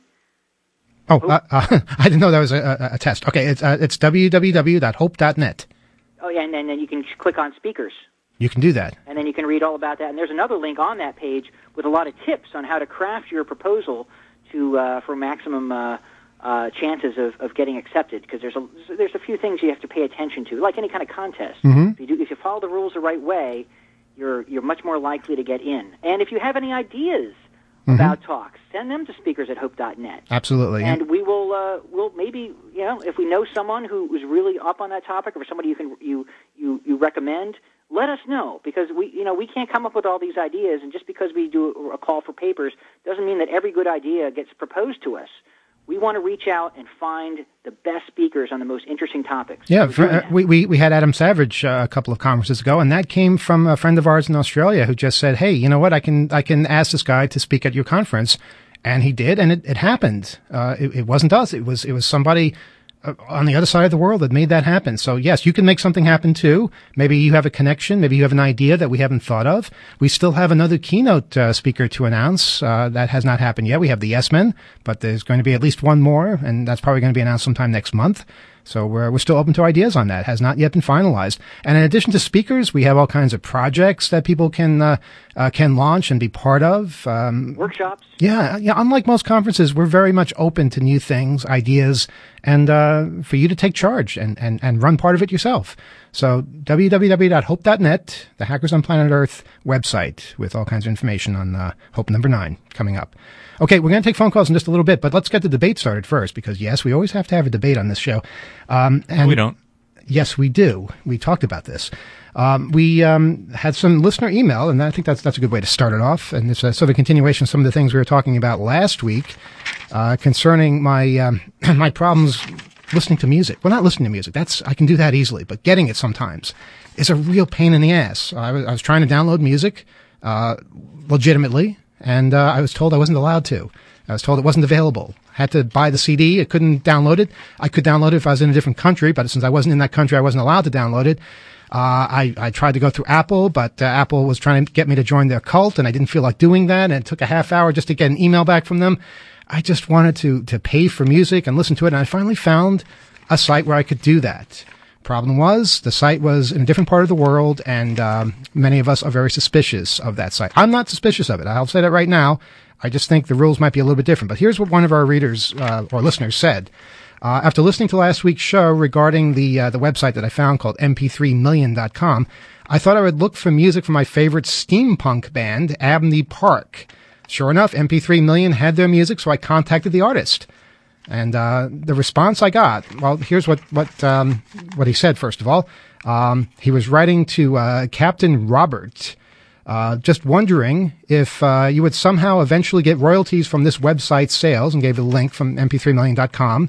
Oh, uh, uh, I didn't know that was a, a, a test. Okay. It's, uh, it's w w w dot hope dot net. Oh, yeah. And then, then you can click on speakers. You can do that. And then you can read all about that. And there's another link on that page with a lot of tips on how to craft your proposal to uh, for maximum uh, uh, chances of, of getting accepted. Because there's a there's a few things you have to pay attention to, like any kind of contest. Mm-hmm. If you do, if you follow the rules the right way, you're you're much more likely to get in. And if you have any ideas mm-hmm. about talks, send them to speakers at hope dot net. Absolutely. And we will uh, we'll maybe, you know, if we know someone who is really up on that topic, or somebody you can you you you recommend, let us know, because we, you know, we can't come up with all these ideas, and just because we do a call for papers doesn't mean that every good idea gets proposed to us. We want to reach out and find the best speakers on the most interesting topics. Yeah, for, uh, we, we we had Adam Savage uh, a couple of conferences ago, and that came from a friend of ours in Australia who just said, "Hey, you know what? I can I can ask this guy to speak at your conference," and he did, and it, it happened. Uh, it, it wasn't us; it was it was somebody Uh, on the other side of the world that made that happen. So yes, you can make something happen too. Maybe you have a connection. Maybe you have an idea that we haven't thought of. We still have another keynote uh, speaker to announce. Uh, that has not happened yet. We have the Yes-Men, but there's going to be at least one more, and that's probably going to be announced sometime next month. So we're, we're still open to ideas on that. It has not yet been finalized. And in addition to speakers, we have all kinds of projects that people can uh, uh, can launch and be part of. Um, Workshops. Yeah, yeah. Unlike most conferences, we're very much open to new things, ideas, and uh, for you to take charge and, and, and run part of it yourself. So w w w dot hope dot net, the Hackers on Planet Earth website, with all kinds of information on uh, Hope number nine coming up. Okay, we're going to take phone calls in just a little bit, but let's get the debate started first, because yes, we always have to have a debate on this show. Um, and we don't. Yes, we do. We talked about this. Um, we um, had some listener email, and I think that's that's a good way to start it off. And it's a sort of a continuation of some of the things we were talking about last week uh, concerning my um, my problems listening to music. Well, not listening to music. That's I can do that easily, but getting it sometimes is a real pain in the ass. I was, I was trying to download music uh, legitimately, and uh, I was told I wasn't allowed to. I was told it wasn't available. I had to buy the C D. I couldn't download it. I could download it if I was in a different country, but since I wasn't in that country, I wasn't allowed to download it. Uh, I, I tried to go through Apple, but uh, Apple was trying to get me to join their cult, and I didn't feel like doing that, and it took a half hour just to get an email back from them. I just wanted to, to pay for music and listen to it, and I finally found a site where I could do that. Problem was, the site was in a different part of the world, and um, many of us are very suspicious of that site. I'm not suspicious of it. I'll say that right now. I just think the rules might be a little bit different. But here's what one of our readers uh, or listeners said. Uh, after listening to last week's show regarding the uh, the website that I found called m p three million dot com, I thought I would look for music from my favorite steampunk band, Abney Park. Sure enough, M P three million had their music, so I contacted the artist. And uh, the response I got, well, here's what what um, what he said. First of all, um, he was writing to uh, Captain Robert, uh, just wondering if uh, you would somehow eventually get royalties from this website's sales, and gave a link from m p three million dot com.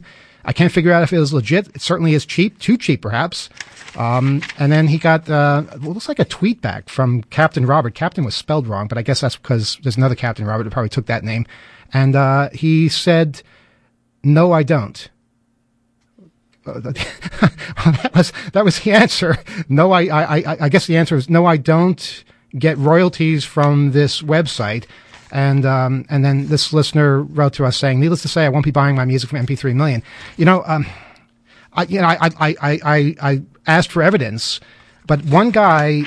I can't figure out if it was legit. It certainly is cheap, too cheap perhaps. Um, and then he got, uh, what looks like a tweet back from Captain Robert. Captain was spelled wrong, but I guess that's because there's another Captain Robert that probably took that name. And, uh, he said, no, I don't. Uh, that was, that was the answer. No, I, I, I, I guess the answer is no, I don't get royalties from this website. And, um, and then this listener wrote to us saying, needless to say, I won't be buying my music from M P three million. You know, um, I, you know, I, I, I, I, I asked for evidence, but one guy,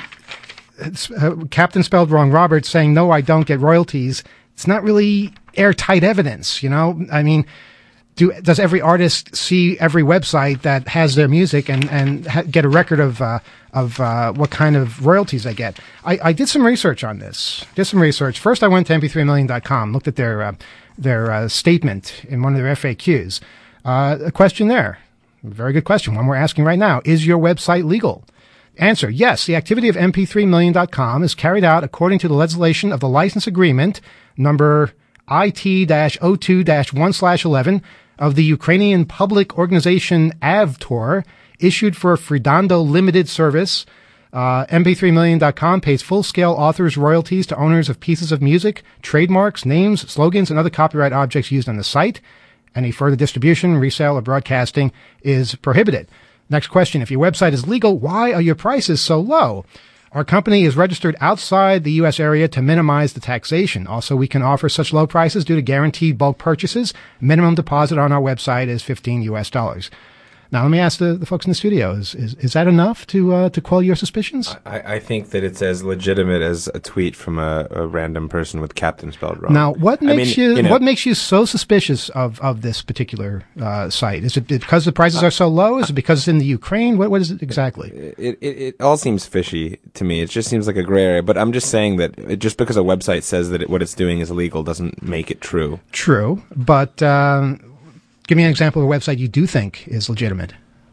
uh, Captain spelled wrong, Robert, saying, no, I don't get royalties. It's not really airtight evidence, you know? I mean, do, does every artist see every website that has their music and, and ha- get a record of, uh, of, uh, what kind of royalties they get? I, I did some research on this. Did some research. First, I went to M P three million dot com, looked at their, uh, their, uh, statement in one of their F A Qs. Uh, a question there. Very good question. One we're asking right now. Is your website legal? Answer. Yes. The activity of M P three million dot com is carried out according to the legislation of the license agreement number I T oh two one slash eleven of the Ukrainian public organization Avtor, issued for Fridando Limited Service. Uh, M P three million dot com pays full-scale authors royalties to owners of pieces of music, trademarks, names, slogans, and other copyright objects used on the site. Any further distribution, resale, or broadcasting is prohibited. Next question. If your website is legal, why are your prices so low? Our company is registered outside the U S area to minimize the taxation. Also, we can offer such low prices due to guaranteed bulk purchases. Minimum deposit on our website is fifteen U S dollars. Now, let me ask the, the folks in the studio, is, is, is that enough to uh, to quell your suspicions? I, I think that it's as legitimate as a tweet from a, a random person with Captain spelled wrong. Now, what makes I mean, you, you know, what makes you so suspicious of, of this particular uh, site? Is it because the prices are so low? Is it because it's in the Ukraine? What what is it exactly? It, it it all seems fishy to me. It just seems like a gray area. But I'm just saying that it, just because a website says that it, what it's doing is illegal doesn't make it true. True, but um, give me an example of a website you do think is legitimate.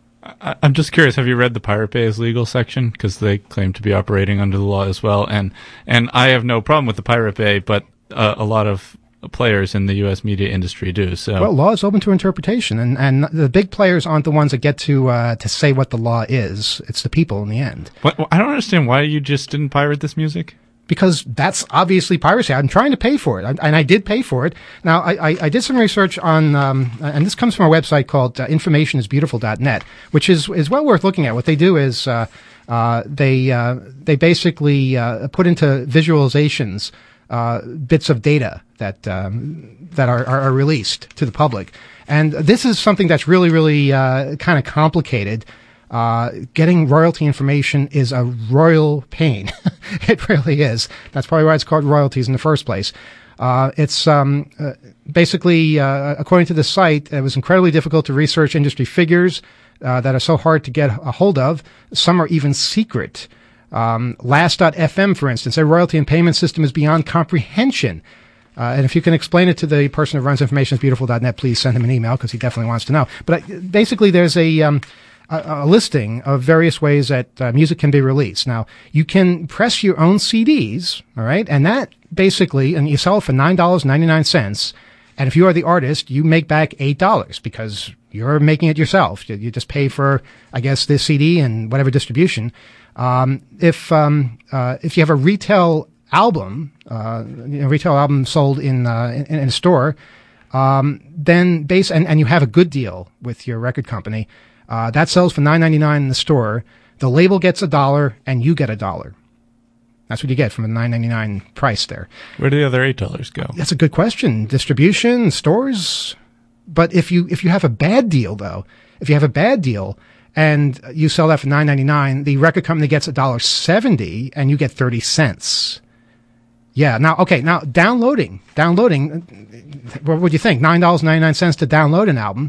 I, I'm just curious. Have you read the Pirate Bay is legal section? Because they claim to be operating under the law as well. And and I have no problem with the Pirate Bay, but uh, a lot of players in the U S media industry do. So well, law is open to interpretation, and, and the big players aren't the ones that get to uh, to say what the law is. It's the people in the end. What, I don't understand why you just didn't pirate this music. Because that's obviously piracy. I'm trying to pay for it, and I did pay for it. Now, I, I, I did some research on, um, and this comes from a website called uh, information is beautiful dot net, which is is well worth looking at. What they do is uh, uh, they uh, they basically uh, put into visualizations uh, bits of data that um, that are, are, are released to the public, and this is something that's really really uh, kind of complicated. Uh, getting royalty information is a royal pain. It really is. That's probably why it's called royalties in the first place. Uh, it's um, uh, basically, uh, according to the site, it was incredibly difficult to research industry figures uh, that are so hard to get a hold of. Some are even secret. Um, Last dot F M, for instance, their royalty and payment system is beyond comprehension. Uh, and if you can explain it to the person who runs information is beautiful dot net, please send him an email because he definitely wants to know. But uh, basically, there's a... Um, A, a listing of various ways that uh, music can be released. Now, you can press your own C Ds, all right, and that basically, and you sell it for nine dollars and ninety-nine cents, and if you are the artist, you make back eight dollars because you're making it yourself. You, you just pay for, I guess, this C D and whatever distribution. Um, if um, uh, if you have a retail album, uh, you know, retail album sold in, uh, in, in a store, um, then base, and, and you have a good deal with your record company, Uh, that sells for nine ninety-nine in the store. The label gets a dollar, and you get a dollar. That's what you get from a nine ninety-nine price there. Where do the other eight dollars go? That's a good question. Distribution, stores. But if you if you have a bad deal, though, if you have a bad deal and you sell that for nine ninety-nine, the record company gets a dollar seventy, and you get thirty cents. Yeah. Now, okay. Now, downloading, downloading. What would you think? Nine dollars and ninety-nine cents to download an album.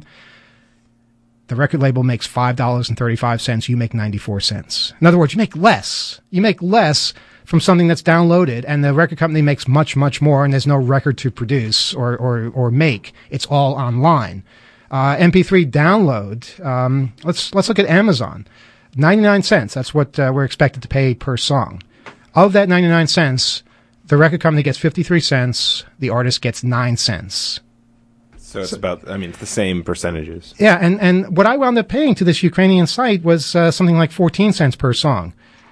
The record label makes five dollars and thirty-five cents. You make ninety-four cents. In other words, you make less. You make less from something that's downloaded, and the record company makes much, much more, and there's no record to produce or, or, or make. It's all online. Uh, M P three download. Um, let's, let's look at Amazon. ninety-nine cents. That's what uh, we're expected to pay per song. Of that ninety-nine cents, the record company gets fifty-three cents. The artist gets nine cents. So it's about, I mean, it's the same percentages. Yeah, and, and what I wound up paying to this Ukrainian site was uh, something like fourteen cents per song.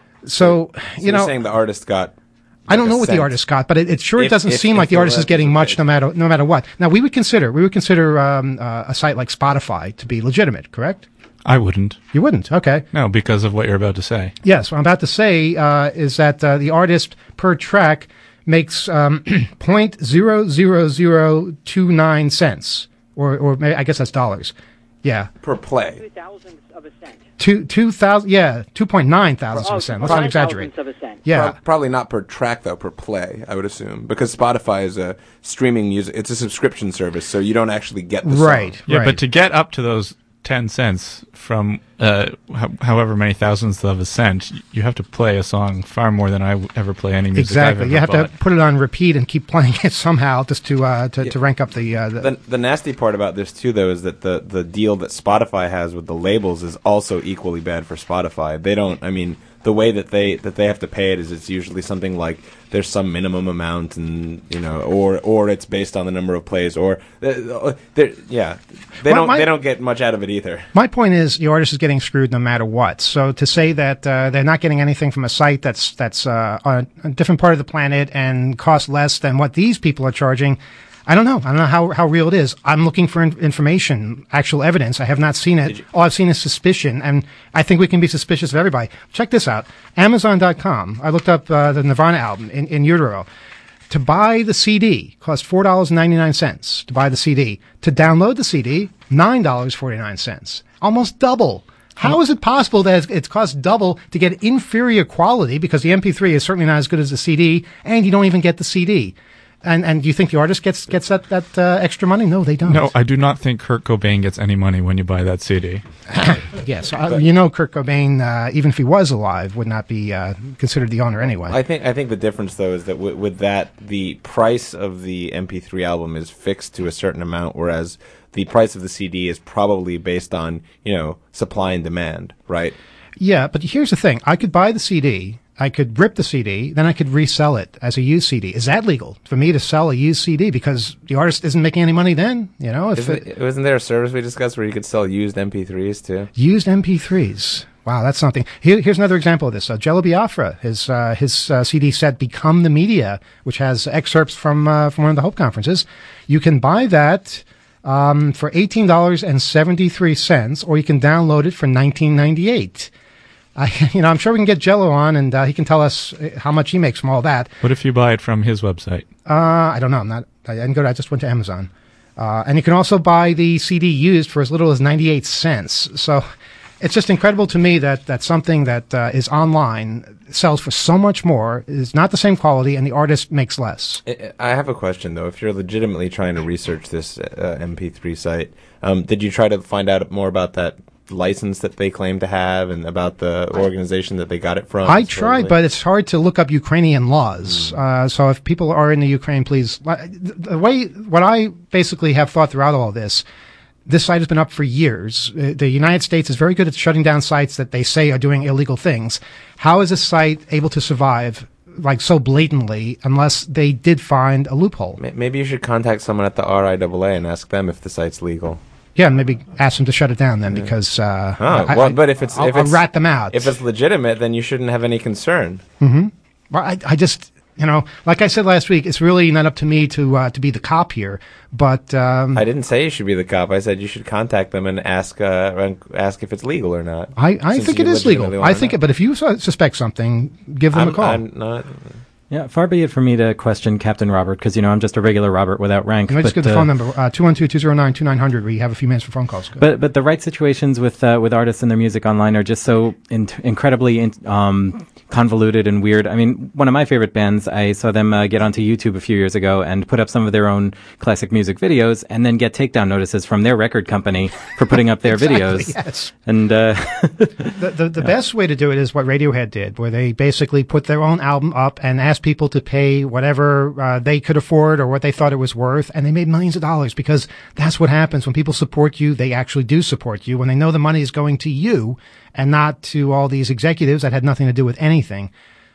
So, So you you're know, saying the artist got. I don't like a know what cent. the artist got, but it, it sure If- doesn't if- seem if like the the artist is royalties getting are much paid. no matter no matter what. Now we would consider we would consider um, uh, a site like Spotify to be legitimate, correct? I wouldn't. You wouldn't, okay? No, because of what you're about to say. Yes, what I'm about to say uh, is that uh, the artist per track makes um, point zero zero zero two nine cents, or or maybe, I guess that's dollars. Yeah, Per play. Two thousandths of a cent. two two thousand. Yeah, two point nine thousandths of Oh, a cent. Let's not nine exaggerate. thousandths of a cent. Yeah, Prob- probably not per track though, per play. I would assume because Spotify is a streaming music. It's a subscription service, so you don't actually get the right. song. Yeah, right. but to get up to those ten cents from uh, ho- however many thousandths of a cent, y- you have to play a song far more than I w- ever play any music I've exactly, ever you have bought. to put it on repeat and keep playing it somehow just to uh, to, to rank up the. Uh, the The, the nasty part about this too, though, is that the, the deal that Spotify has with the labels is also equally bad for Spotify. They don't. I mean, the way that they that they have to pay it is it's usually something like there's some minimum amount, and you know, or or it's based on the number of plays, or uh, they're- yeah, they Well, don't my- they don't get much out of it either. My point is, the artist is getting screwed no matter what. So to say that uh, they're not getting anything from a site that's that's uh, on a different part of the planet and costs less than what these people are charging, I don't know. I don't know how, how real it is. I'm looking for in- information, actual evidence. I have not seen it. All I've seen is suspicion, and I think we can be suspicious of everybody. Check this out. Amazon dot com. I looked up uh, the Nirvana album, In, In Utero. To buy the C D cost four dollars and ninety-nine cents to buy the C D. To download the C D, nine dollars and forty-nine cents. Almost double. How is it possible that it's, it's cost double to get inferior quality, because the M P three is certainly not as good as the C D, and you don't even get the C D? And and do you think the artist gets gets that, that uh, extra money? No, they don't. No, I do not think Kurt Cobain gets any money when you buy that C D. Yes, uh, you know Kurt Cobain, uh, even if he was alive, would not be uh, considered the owner anyway. I think I think the difference though is that w- with that the price of the M P three album is fixed to a certain amount, whereas the price of the C D is probably based on, you know, supply and demand, right? Yeah, but here's the thing. I could buy the C D, I could rip the C D, then I could resell it as a used C D. Is that legal for me to sell a used C D because the artist isn't making any money then? You know, if Isn't, it, wasn't there a service we discussed where you could sell used M P threes too? used M P threes. Wow, that's something. Here, here's another example of this. Uh, Jello Biafra, his uh, his uh, C D set "Become the Media," which has excerpts from uh, from one of the Hope conferences. You can buy that um, for eighteen dollars and seventy three cents, or you can download it for nineteen ninety eight. I, you know, I'm sure we can get Jello on, and uh, he can tell us uh, how much he makes from all that. What if you buy it from his website? Uh, I don't know. I'm not. I didn't go. To, I just went to Amazon, uh, and you can also buy the C D used for as little as ninety-eight cents. So it's just incredible to me that that something that uh, is online sells for so much more, is not the same quality, and the artist makes less. I I have a question though. If you're legitimately trying to research this uh, M P three site, um, did you try to find out more about that license that they claim to have and about the organization that they got it from? I supposedly? tried, but it's hard to look up Ukrainian laws. Uh, so if people are in the Ukraine, please. uh, The way, what I basically have thought throughout all this, this site has been up for years. Uh, The United States is very good at shutting down sites that they say are doing illegal things. How is a site able to survive like so blatantly unless they did find a loophole? May- Maybe you should contact someone at the R I A A and ask them if the site's legal. Yeah, maybe ask them to shut it down then, because uh, Oh, I, well, I- but if it's I'll, if I'll it's rat them out. if it's legitimate, then you shouldn't have any concern. Well, I, I just, you know, like I said last week, it's really not up to me to uh, to be the cop here. But um, I didn't say you should be the cop. I said you should contact them and ask uh, and ask if it's legal or not. I, I Since think you it is legitimately legal. wanna I think know. it. But if you su- suspect something, give them I'm, a call. I'm not. Yeah, far be it for me to question Captain Robert, because, you know, I'm just a regular Robert without rank. Can I just but, give the uh, phone number? Uh, two one two, two zero nine, two nine zero zero. We have a few minutes for phone calls. Go. But but the right situations with uh, with artists and their music online are just so in- incredibly in- um, convoluted and weird. I mean, one of my favorite bands, I saw them uh, get onto YouTube a few years ago and put up some of their own classic music videos, and then get takedown notices from their record company for putting up their Exactly, videos. yes. And uh, The the, the best way to do it is what Radiohead did, where they basically put their own album up and asked people to pay whatever uh, they could afford or what they thought it was worth, and they made millions of dollars, because that's what happens when people support you. They actually do support you when they know the money is going to you and not to all these executives that had nothing to do with anything.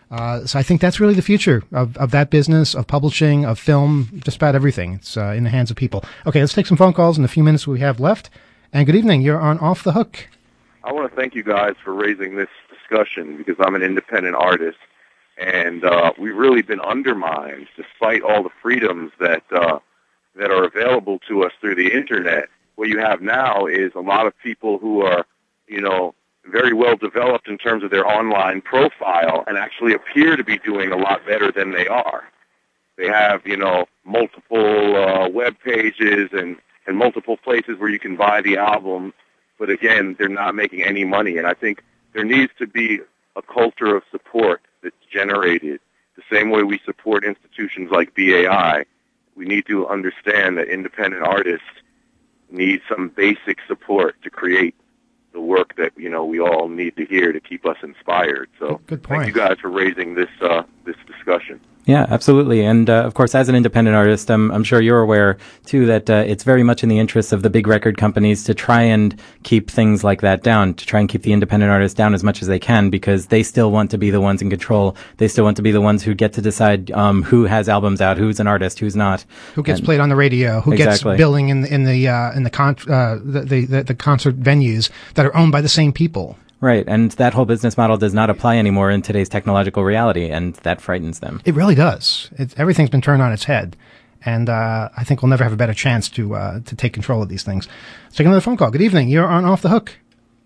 Uh, so I think that's really the future of, of that business, of publishing, of film, just about everything. It's uh, in the hands of people. Okay, let's take some phone calls in the few minutes we have left. And good evening. You're on Off the Hook. I want to thank you guys for raising this discussion because I'm an independent artist, and uh, we've really been undermined despite all the freedoms that uh, that are available to us through the Internet. What you have now is a lot of people who are, you know, very well developed in terms of their online profile and actually appear to be doing a lot better than they are. They have, you know, multiple uh, web pages and, and multiple places where you can buy the album, but again, they're not making any money. And I think there needs to be a culture of support that's generated the same way we support institutions like B A I. We need to understand that independent artists need some basic support to create the work that, you know, we all need to hear to keep us inspired. So good point. Thank you guys for raising this uh, this discussion. Yeah, absolutely. And, uh, of course, as an independent artist, I'm, I'm sure you're aware, too, that uh, it's very much in the interests of the big record companies to try and keep things like that down, to try and keep the independent artists down as much as they can, because they still want to be the ones in control. They still want to be the ones who get to decide um, who has albums out, who's an artist, who's not. Who gets and, played on the radio, who exactly. gets billing in, in the uh, in the, con- uh, the, the, the concert venues that are owned by the same people. Right, and that whole business model does not apply anymore in today's technological reality, and that frightens them. It really does. It, everything's been turned on its head, and uh, I think we'll never have a better chance to uh, to take control of these things. Let's take another phone call. Good evening. You're on Off the Hook.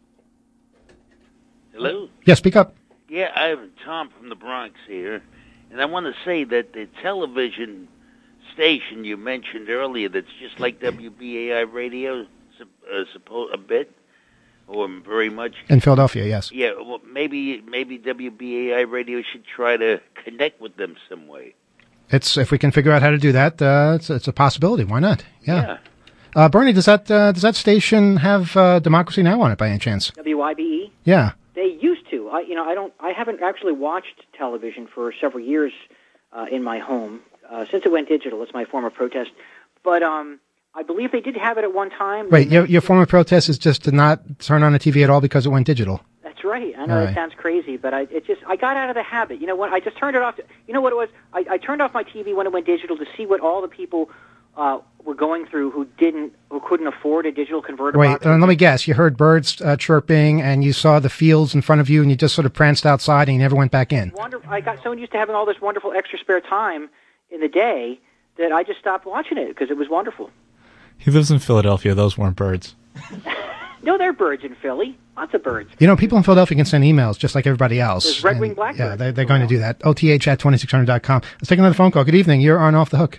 Hello? Yeah, speak up. Yeah, I'm Tom from the Bronx here, and I want to say that the television station you mentioned earlier that's just like W B A I radio, uh, suppo- a bit, or very much in Philadelphia, yes. Yeah, well, maybe maybe W B A I radio should try to connect with them some way. It's if we can figure out how to do that, uh, it's it's a possibility. Why not? Yeah. Yeah. Uh, Bernie, does that uh, does that station have uh, Democracy Now on it by any chance? W I B E? Yeah. They used to. I, you know, I don't. I haven't actually watched television for several years uh, in my home uh, since it went digital. It's my form of protest, but um. I believe they did have it at one time. Wait, your, your form of protest is just to not turn on the T V at all because it went digital. That's right. I know all that right. sounds crazy, but I it just I got out of the habit. You know what? I just turned it off. To, you know what it was? I, I turned off my T V when it went digital to see what all the people uh, were going through who didn't, who couldn't afford a digital converter. Wait, box. uh, let me guess. You heard birds uh, chirping, and you saw the fields in front of you, and you just sort of pranced outside, and you never went back in. Wonder, I got so used to having all this wonderful extra spare time in the day that I just stopped watching it because it was wonderful. He lives in Philadelphia. Those weren't birds. No, there are birds in Philly. Lots of birds. You know, people in Philadelphia can send emails just like everybody else. There's red-winged And, blackbirds. Yeah, they're, they're going to do that. O T H at twenty-six hundred dot com. Let's take another phone call. Good evening. You're on Off the Hook.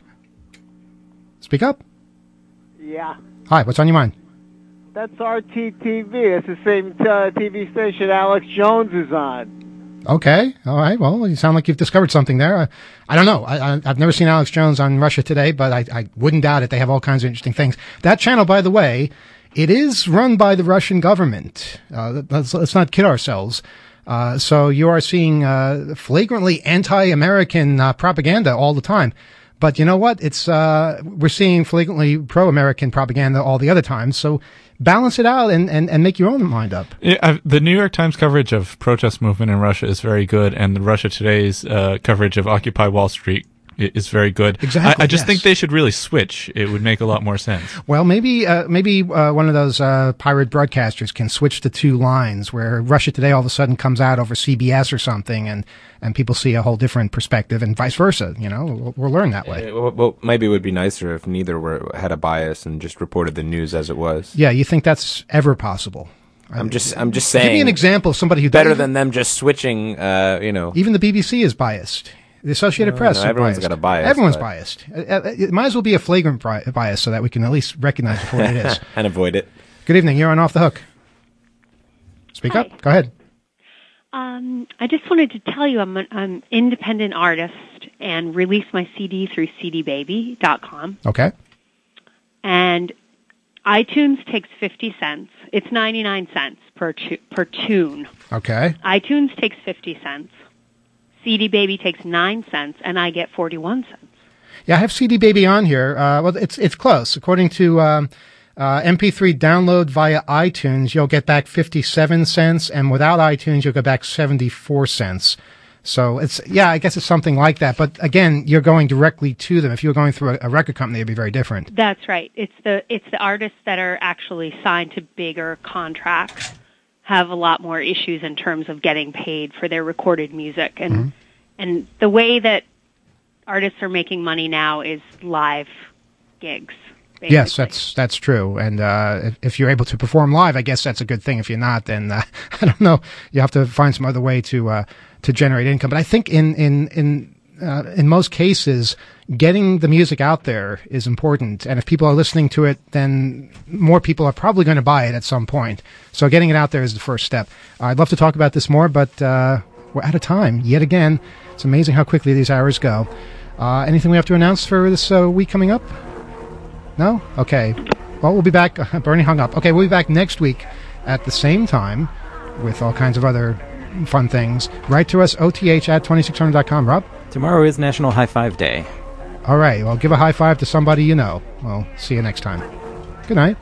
Speak up. Yeah, Hi, what's on your mind? that's R T T V. It's the same uh, T V station Alex Jones is on. Okay. All right. Well, you sound like you've discovered something there. I, I don't know. I, I, I've never seen Alex Jones on Russia Today, but I, I wouldn't doubt it. They have all kinds of interesting things. That channel, by the way, it is run by the Russian government. Uh, let's, let's not kid ourselves. Uh, so you are seeing uh, flagrantly anti-American uh, propaganda all the time. But you know what? It's uh, we're seeing flagrantly pro-American propaganda all the other times. So balance it out and, and, and make your own mind up. Yeah, I've, the New York Times coverage of protest movement in Russia is very good, and the Russia Today's uh, coverage of Occupy Wall Street i- is very good. Exactly, I, I just yes. think they should really switch. It would make a lot more sense. Well, maybe uh, maybe uh, one of those uh, pirate broadcasters can switch the two lines where Russia Today all of a sudden comes out over C B S or something, and, and people see a whole different perspective, and vice versa. You know, we'll, we'll learn that way. Uh, well, well, maybe it would be nicer if neither were had a bias and just reported the news as it was. Yeah, you think that's ever possible? I'm just, I'm just saying. Give me an example of somebody who better doesn't- than them just switching. Uh, you know, Even the B B C is biased. The Associated No, Press no, is everyone's biased. got a bias, Everyone's but- biased. Uh, uh, It might as well be a flagrant bi- bias so that we can at least recognize it for what it is. and avoid it. Good evening. You're on Off the Hook. Speak up. Go ahead. Um, I just wanted to tell you I'm an I'm independent artist and release my C D through C D baby dot com. Okay. And iTunes takes fifty cents. It's ninety-nine cents per tu- per tune. Okay. iTunes takes fifty cents. C D Baby takes nine cents, and I get forty-one cents. Yeah, I have C D Baby on here. Uh, well, it's it's close. According to um, uh, M P three download via iTunes, you'll get back fifty-seven cents, and without iTunes, you'll get back seventy-four cents. So it's, yeah, I guess it's something like that. But again, you're going directly to them. If you were going through a, a record company, it'd be very different. That's right. It's the it's the artists that are actually signed to bigger contracts have a lot more issues in terms of getting paid for their recorded music. And Mm-hmm. and the way that artists are making money now is live gigs. Basically. Yes, that's that's true. And uh, if, if you're able to perform live, I guess that's a good thing. If you're not, then uh, I don't know. You have to find some other way to uh, to generate income. But I think in in in uh, in most cases, getting the music out there is important. And if people are listening to it, then more people are probably going to buy it at some point. So getting it out there is the first step. Uh, I'd love to talk about this more, but uh, we're out of time yet again. It's amazing how quickly these hours go. Uh, anything we have to announce for this uh, week coming up? No? Okay. Well, we'll be back. Bernie hung up. Okay, we'll be back next week at the same time with all kinds of other fun things. Write to us, O T H at twenty-six hundred dot com. Rob? Tomorrow is National High Five Day. All right. Well, give a high five to somebody you know. Well, see you next time. Good night.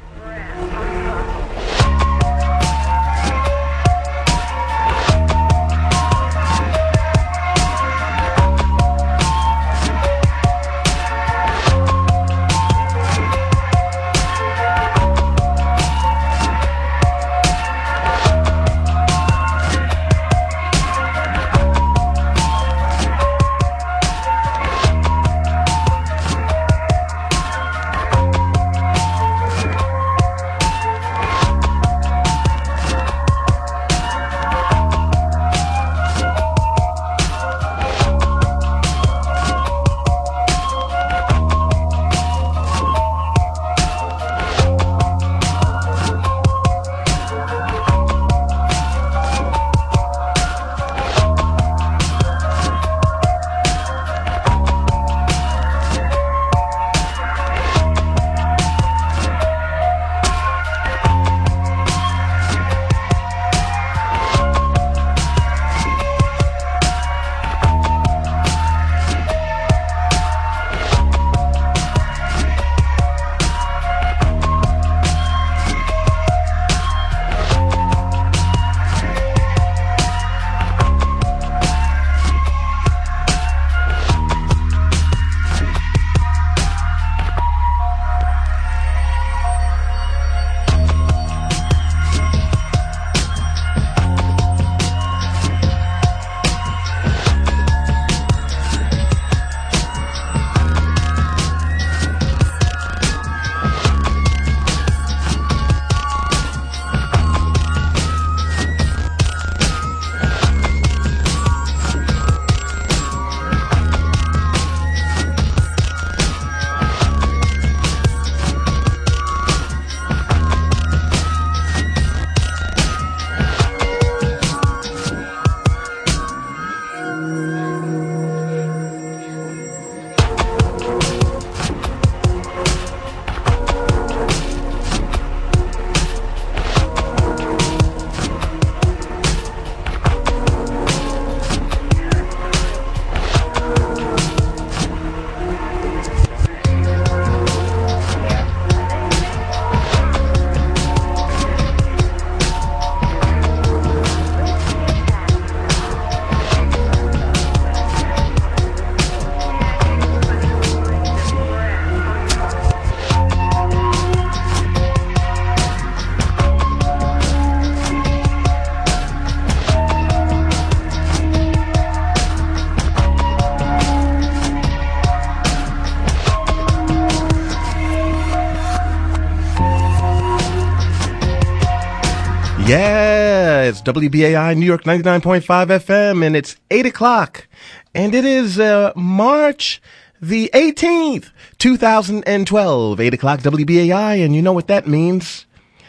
Yeah, it's W B A I New York ninety-nine point five F M, and it's eight o'clock, and it is uh, March the eighteenth, two thousand twelve, eight o'clock W B A I, and you know what that means.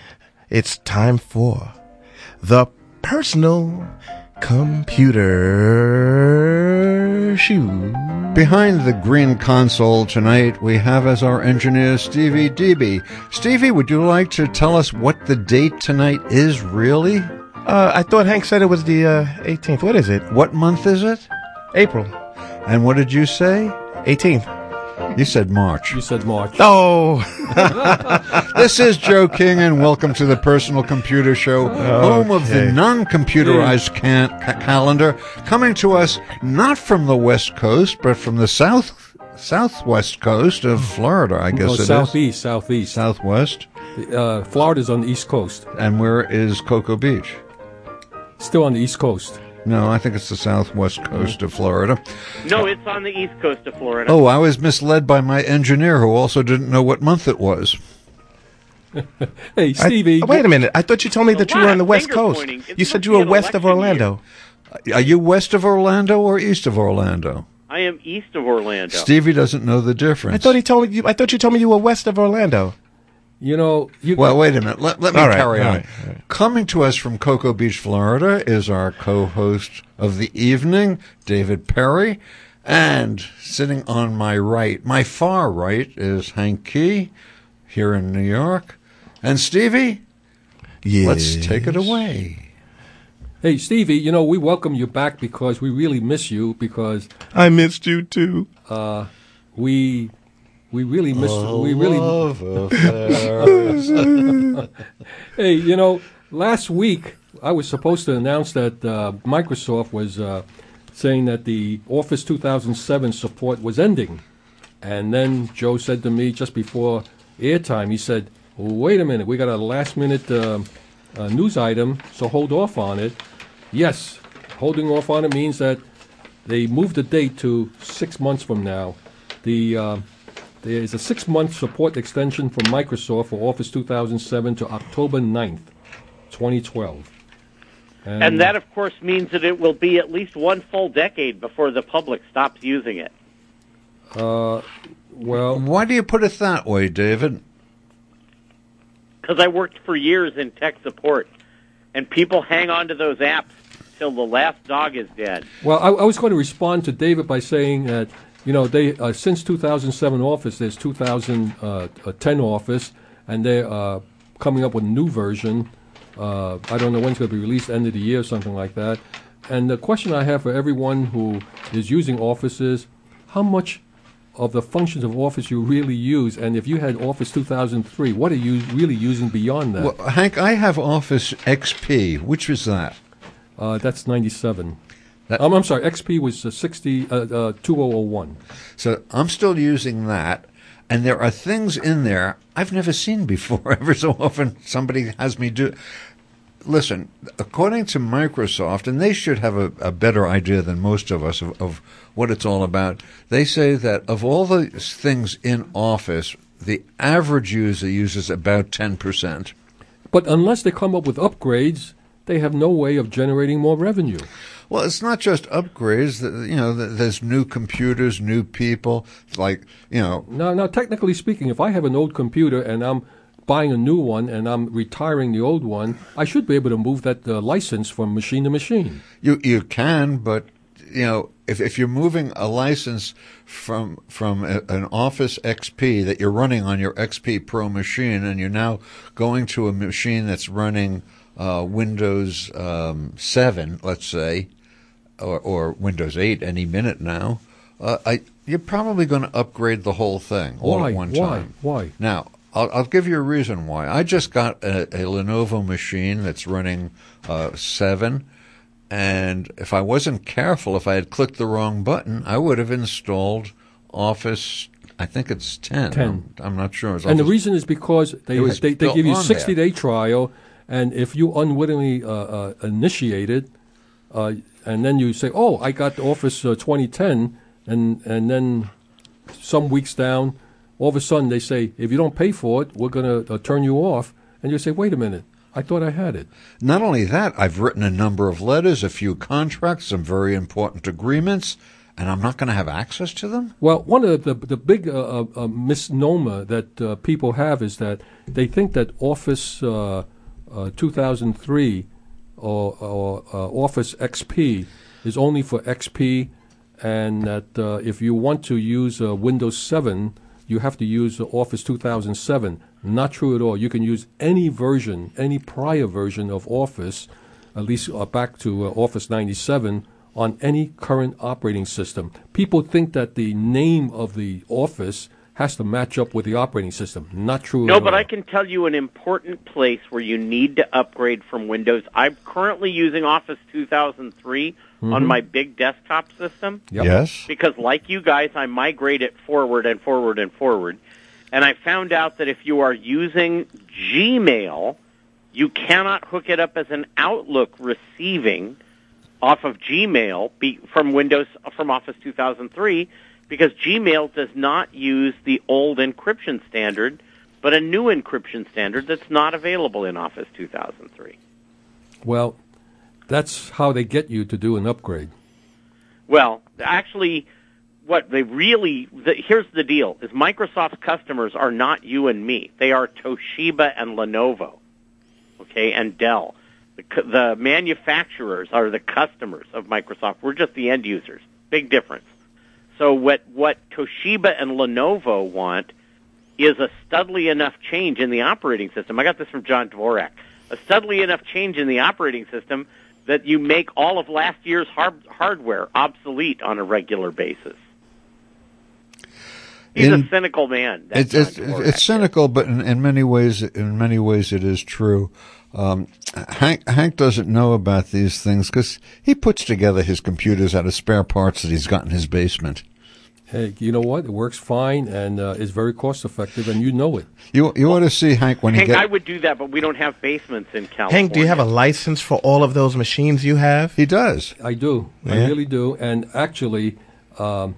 It's time for the Personal Computer Shoe. Behind the green console tonight, we have as our engineer Stevie Deeby. Stevie, would you like to tell us what the date tonight is, really? Uh, I thought Hank said it was the uh, eighteenth. What is it? What month is it? April. And what did you say? eighteenth. You said March. You said March. Oh! This is Joe King, and welcome to the Personal Computer Show, home of the Okay. non-computerized can- ca- calendar, coming to us not from the West Coast, but from the south southwest coast of Florida, I guess Oh, it is. southeast, southeast. Southwest. Uh, Florida's on the East Coast. And where is Cocoa Beach? Still on the East Coast. No, I think it's the southwest coast of Florida. No, it's on the east coast of Florida. Oh, I was misled by my engineer, who also didn't know what month it was. Hey, Stevie. I, wait a minute. I thought you told me that you were on the West finger Coast. pointing. It You said must you be were an west of election Orlando. Are you west of Orlando or east of Orlando? I am east of Orlando. Stevie doesn't know the difference. I thought he told me. You, I thought you told me you were west of Orlando. You know, you Well, wait a minute. Let, let me All right, carry all on. right, all right. Coming to us from Cocoa Beach, Florida, is our co-host of the evening, David Perry. And sitting on my right, my far right, is Hank Key here in New York. And Stevie, Yes. let's take it away. Hey, Stevie, you know, we welcome you back because we really miss you because I missed you too. uh, we we really miss we really Love affairs. Hey, you know, last week I was supposed to announce that uh, Microsoft was uh, saying that the Office two thousand seven support was ending. And then Joe said to me just before airtime, he said, wait a minute, we got a last-minute uh, uh, news item, so hold off on it. Yes, holding off on it means that they moved the date to six months from now. The uh, There is a six-month support extension from Microsoft for Office two thousand seven to October ninth, twenty twelve. And, And that, of course, means that it will be at least one full decade before the public stops using it. Uh, well, Why do you put it that way, David? Because I worked for years in tech support, and people hang on to those apps till the last dog is dead. well, I, I was going to respond to David by saying that, you know, they uh, since two thousand seven Office, there's two thousand ten Office, and they're uh, coming up with a new version. Uh, I don't know when it's going to be released, end of the year or something like that. And the question I have for everyone who is using Office is, how much of the functions of Office you really use? And if you had Office two thousand three, what are you really using beyond that? Well, Hank, I have Office X P. Which is that? Uh, that's ninety-seven. That- um, I'm sorry, X P was uh, sixty, uh, uh, two thousand one. So I'm still using that, and there are things in there I've never seen before. Every so often, somebody has me do. Listen, according to Microsoft, and they should have a, a better idea than most of us of, of what it's all about, they say that of all the things in Office, the average user uses about ten percent. But unless they come up with upgrades, they have no way of generating more revenue. Well, it's not just upgrades. th- You know, th- there's new computers, new people. Like, you know, Now, now, technically speaking, if I have an old computer and I'm buying a new one and I'm retiring the old one, I should be able to move that uh, license from machine to machine. you you can, but you know, if if you're moving a license from from a, an Office X P that you're running on your X P Pro machine, and you're now going to a machine that's running uh, Windows um, seven, let's say, or, or Windows eight any minute now, uh, I, you're probably going to upgrade the whole thing all Why? at one Why? time. Why? Now, I'll, I'll give you a reason why. I just got a, a Lenovo machine that's running uh, seven, and if I wasn't careful, if I had clicked the wrong button, I would have installed Office. I think it's ten. ten. I'm, I'm not sure. It's And the Office- reason is because they It was they, they built give you on a sixty-day trial, and if you unwittingly uh, uh, initiate it, uh, and then you say, "Oh, I got Office uh, twenty ten," and and then some weeks down, all of a sudden they say, "If you don't pay for it, we're going to uh, turn you off," and you say, "Wait a minute, I thought I had it." Not only that, I've written a number of letters, a few contracts, some very important agreements, and I'm not going to have access to them? Well, one of the the big uh, uh, misnomer that uh, people have is that they think that Office uh, uh, two thousand three or, or uh, Office X P is only for X P, and that uh, if you want to use uh, Windows seven, you have to use uh, Office two thousand seven. Not true at all. You can use any version, any prior version of Office, at least uh, back to uh, Office ninety-seven, on any current operating system. People think that the name of the Office has to match up with the operating system. Not true No, at but all. I can tell you an important place where you need to upgrade from Windows. I'm currently using Office two thousand three on Mhm. my big desktop system. Yep. Yes. Because like you guys, I migrate it forward and forward and forward. And I found out that if you are using Gmail, you cannot hook it up as an Outlook receiving off of Gmail be, from Windows, from Office two thousand three, because Gmail does not use the old encryption standard, but a new encryption standard that's not available in Office two thousand three. Well, that's how they get you to do an upgrade. Well, actually, what they really, the, here's the deal, is Microsoft's customers are not you and me. They are Toshiba and Lenovo, okay, and Dell. The, cu- the manufacturers are the customers of Microsoft. We're just the end users. Big difference. So what, what Toshiba and Lenovo want is a studly enough change in the operating system. I got this from John Dvorak. A studly enough change in the operating system that you make all of last year's hard- hardware obsolete on a regular basis. He's In- a cynical man. That's It's it's, John Dvorak. it's cynical, but in, in many ways, in many ways, it is true. Um, Hank Hank doesn't know about these things because he puts together his computers out of spare parts that he's got in his basement. Hey, you know what? It works fine and uh, is very cost effective, and you know it. You you ought to see Hank when Hank, he I gets. would do that, but we don't have basements in California. Hank, do you have a license for all of those machines you have? He does. I do. I Yeah? really do. And actually, um,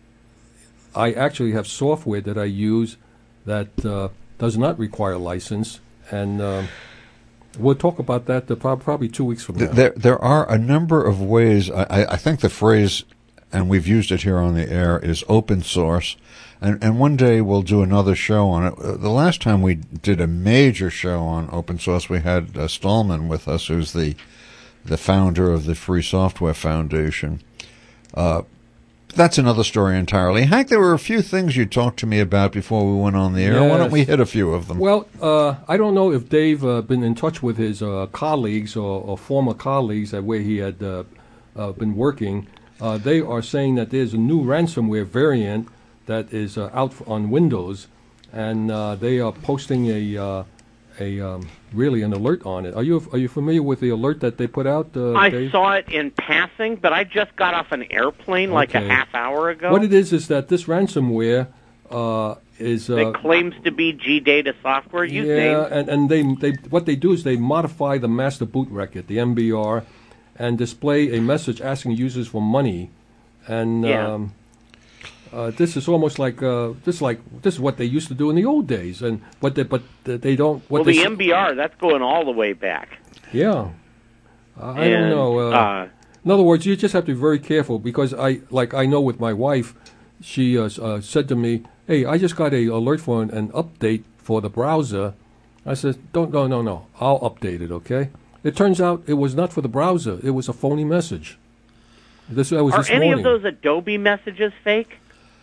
I actually have software that I use that uh, does not require a license, and um, we'll talk about that uh, prob- probably two weeks from now. There there are a number of ways. I, I- I think the phrase, and we've used it here on the air, is open source. And, and one day we'll do another show on it. Uh, The last time we did a major show on open source, we had uh, Stallman with us, who's the the founder of the Free Software Foundation. Uh, that's another story entirely. Hank, there were a few things you talked to me about before we went on the air. Why don't Yes. we hit a few of them? Well, uh, I don't know if Dave uh, been in touch with his uh, colleagues or, or former colleagues at where he had uh, uh, been working. Uh, they are saying that there's a new ransomware variant that is uh, out on Windows, and uh, they are posting a uh, a um, really an alert on it. Are you are you familiar with the alert that they put out? Uh, I Dave? saw it in passing, but I just got off an airplane like a Okay. half hour ago. What it is is that this ransomware uh, is uh, It claims to be G Data software. Use yeah, names. and, and they they what they do is they modify the master boot record, the M B R, and display a message asking users for money, and Yeah. um, uh, this is almost like uh, this is like this is what they used to do in the old days, and but they but they don't. What Well, they the s- M B R, that's going all the way back. yeah, Uh, I don't And, know. Uh, uh, in other words, you just have to be very careful because I, like, I know with my wife, she uh, s- uh, said to me, "Hey, I just got a alert for an, an update for the browser." I said, "Don't, no, no, no. I'll update it, okay?" It turns out it was not for the browser; it was a phony message. This that was Are this any morning. of those Adobe messages fake?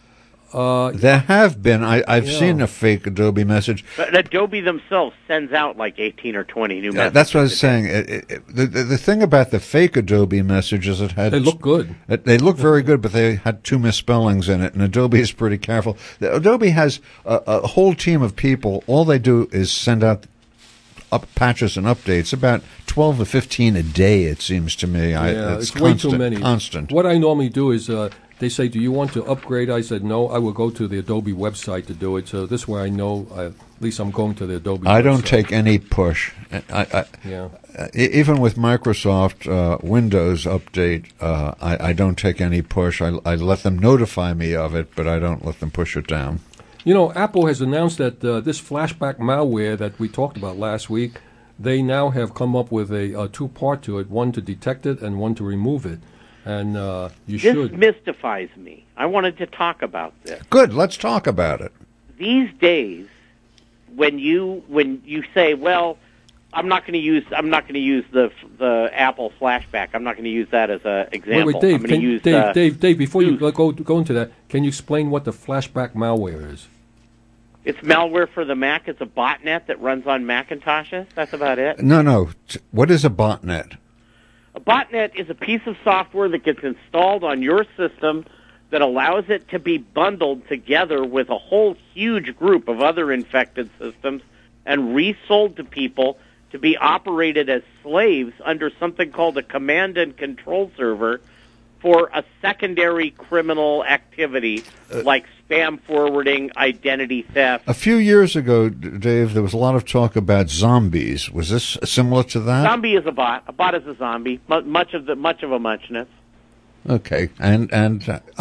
Uh, there have been. I, I've Yeah. seen a fake Adobe message. But Adobe themselves sends out like eighteen or twenty new Uh, messages. that's what I was saying. It, it, it, the, the the thing about the fake Adobe message is it had They look good. It, they look very good, but they had two misspellings in it, and Adobe is pretty careful. The, Adobe has a, a whole team of people. All they do is send out up patches and updates, about twelve to fifteen a day. It seems to me. I, yeah, it's it's way constant, too many. Constant. What I normally do is uh, they say, "Do you want to upgrade?" I said, "No." I will go to the Adobe website to do it. So this way, I know I, at least I'm going to the Adobe. I don't website. take any push. I, I, Yeah. uh, e- even with Microsoft uh, Windows update, uh, I, I don't take any push. I, I let them notify me of it, but I don't let them push it down. You know, Apple has announced that uh, this flashback malware that we talked about last week, they now have come up with a, a two-part to it: one to detect it and one to remove it. And uh, you This should. mystifies me. I wanted to talk about this. Good. Let's talk about it. These days, when you when you say, "Well, I'm not going to use I'm not going to use the the Apple flashback. I'm not going to use that as an example. Wait, wait, Dave, I'm going can, to use Dave, uh, Dave, Dave, before you go go into that, can you explain what the flashback malware is? It's malware for the Mac. It's a botnet that runs on Macintoshes. That's about it. No, no. T- What is a botnet? A botnet is a piece of software that gets installed on your system that allows it to be bundled together with a whole huge group of other infected systems and resold to people to be operated as slaves under something called a command and control server for a secondary criminal activity Uh, like spam forwarding, identity theft. A few years ago, D- Dave, there was a lot of talk about zombies. Was this similar to that? Zombie is a bot. A bot is a zombie. Mu- Much of the much of a muchness. Okay, and and uh,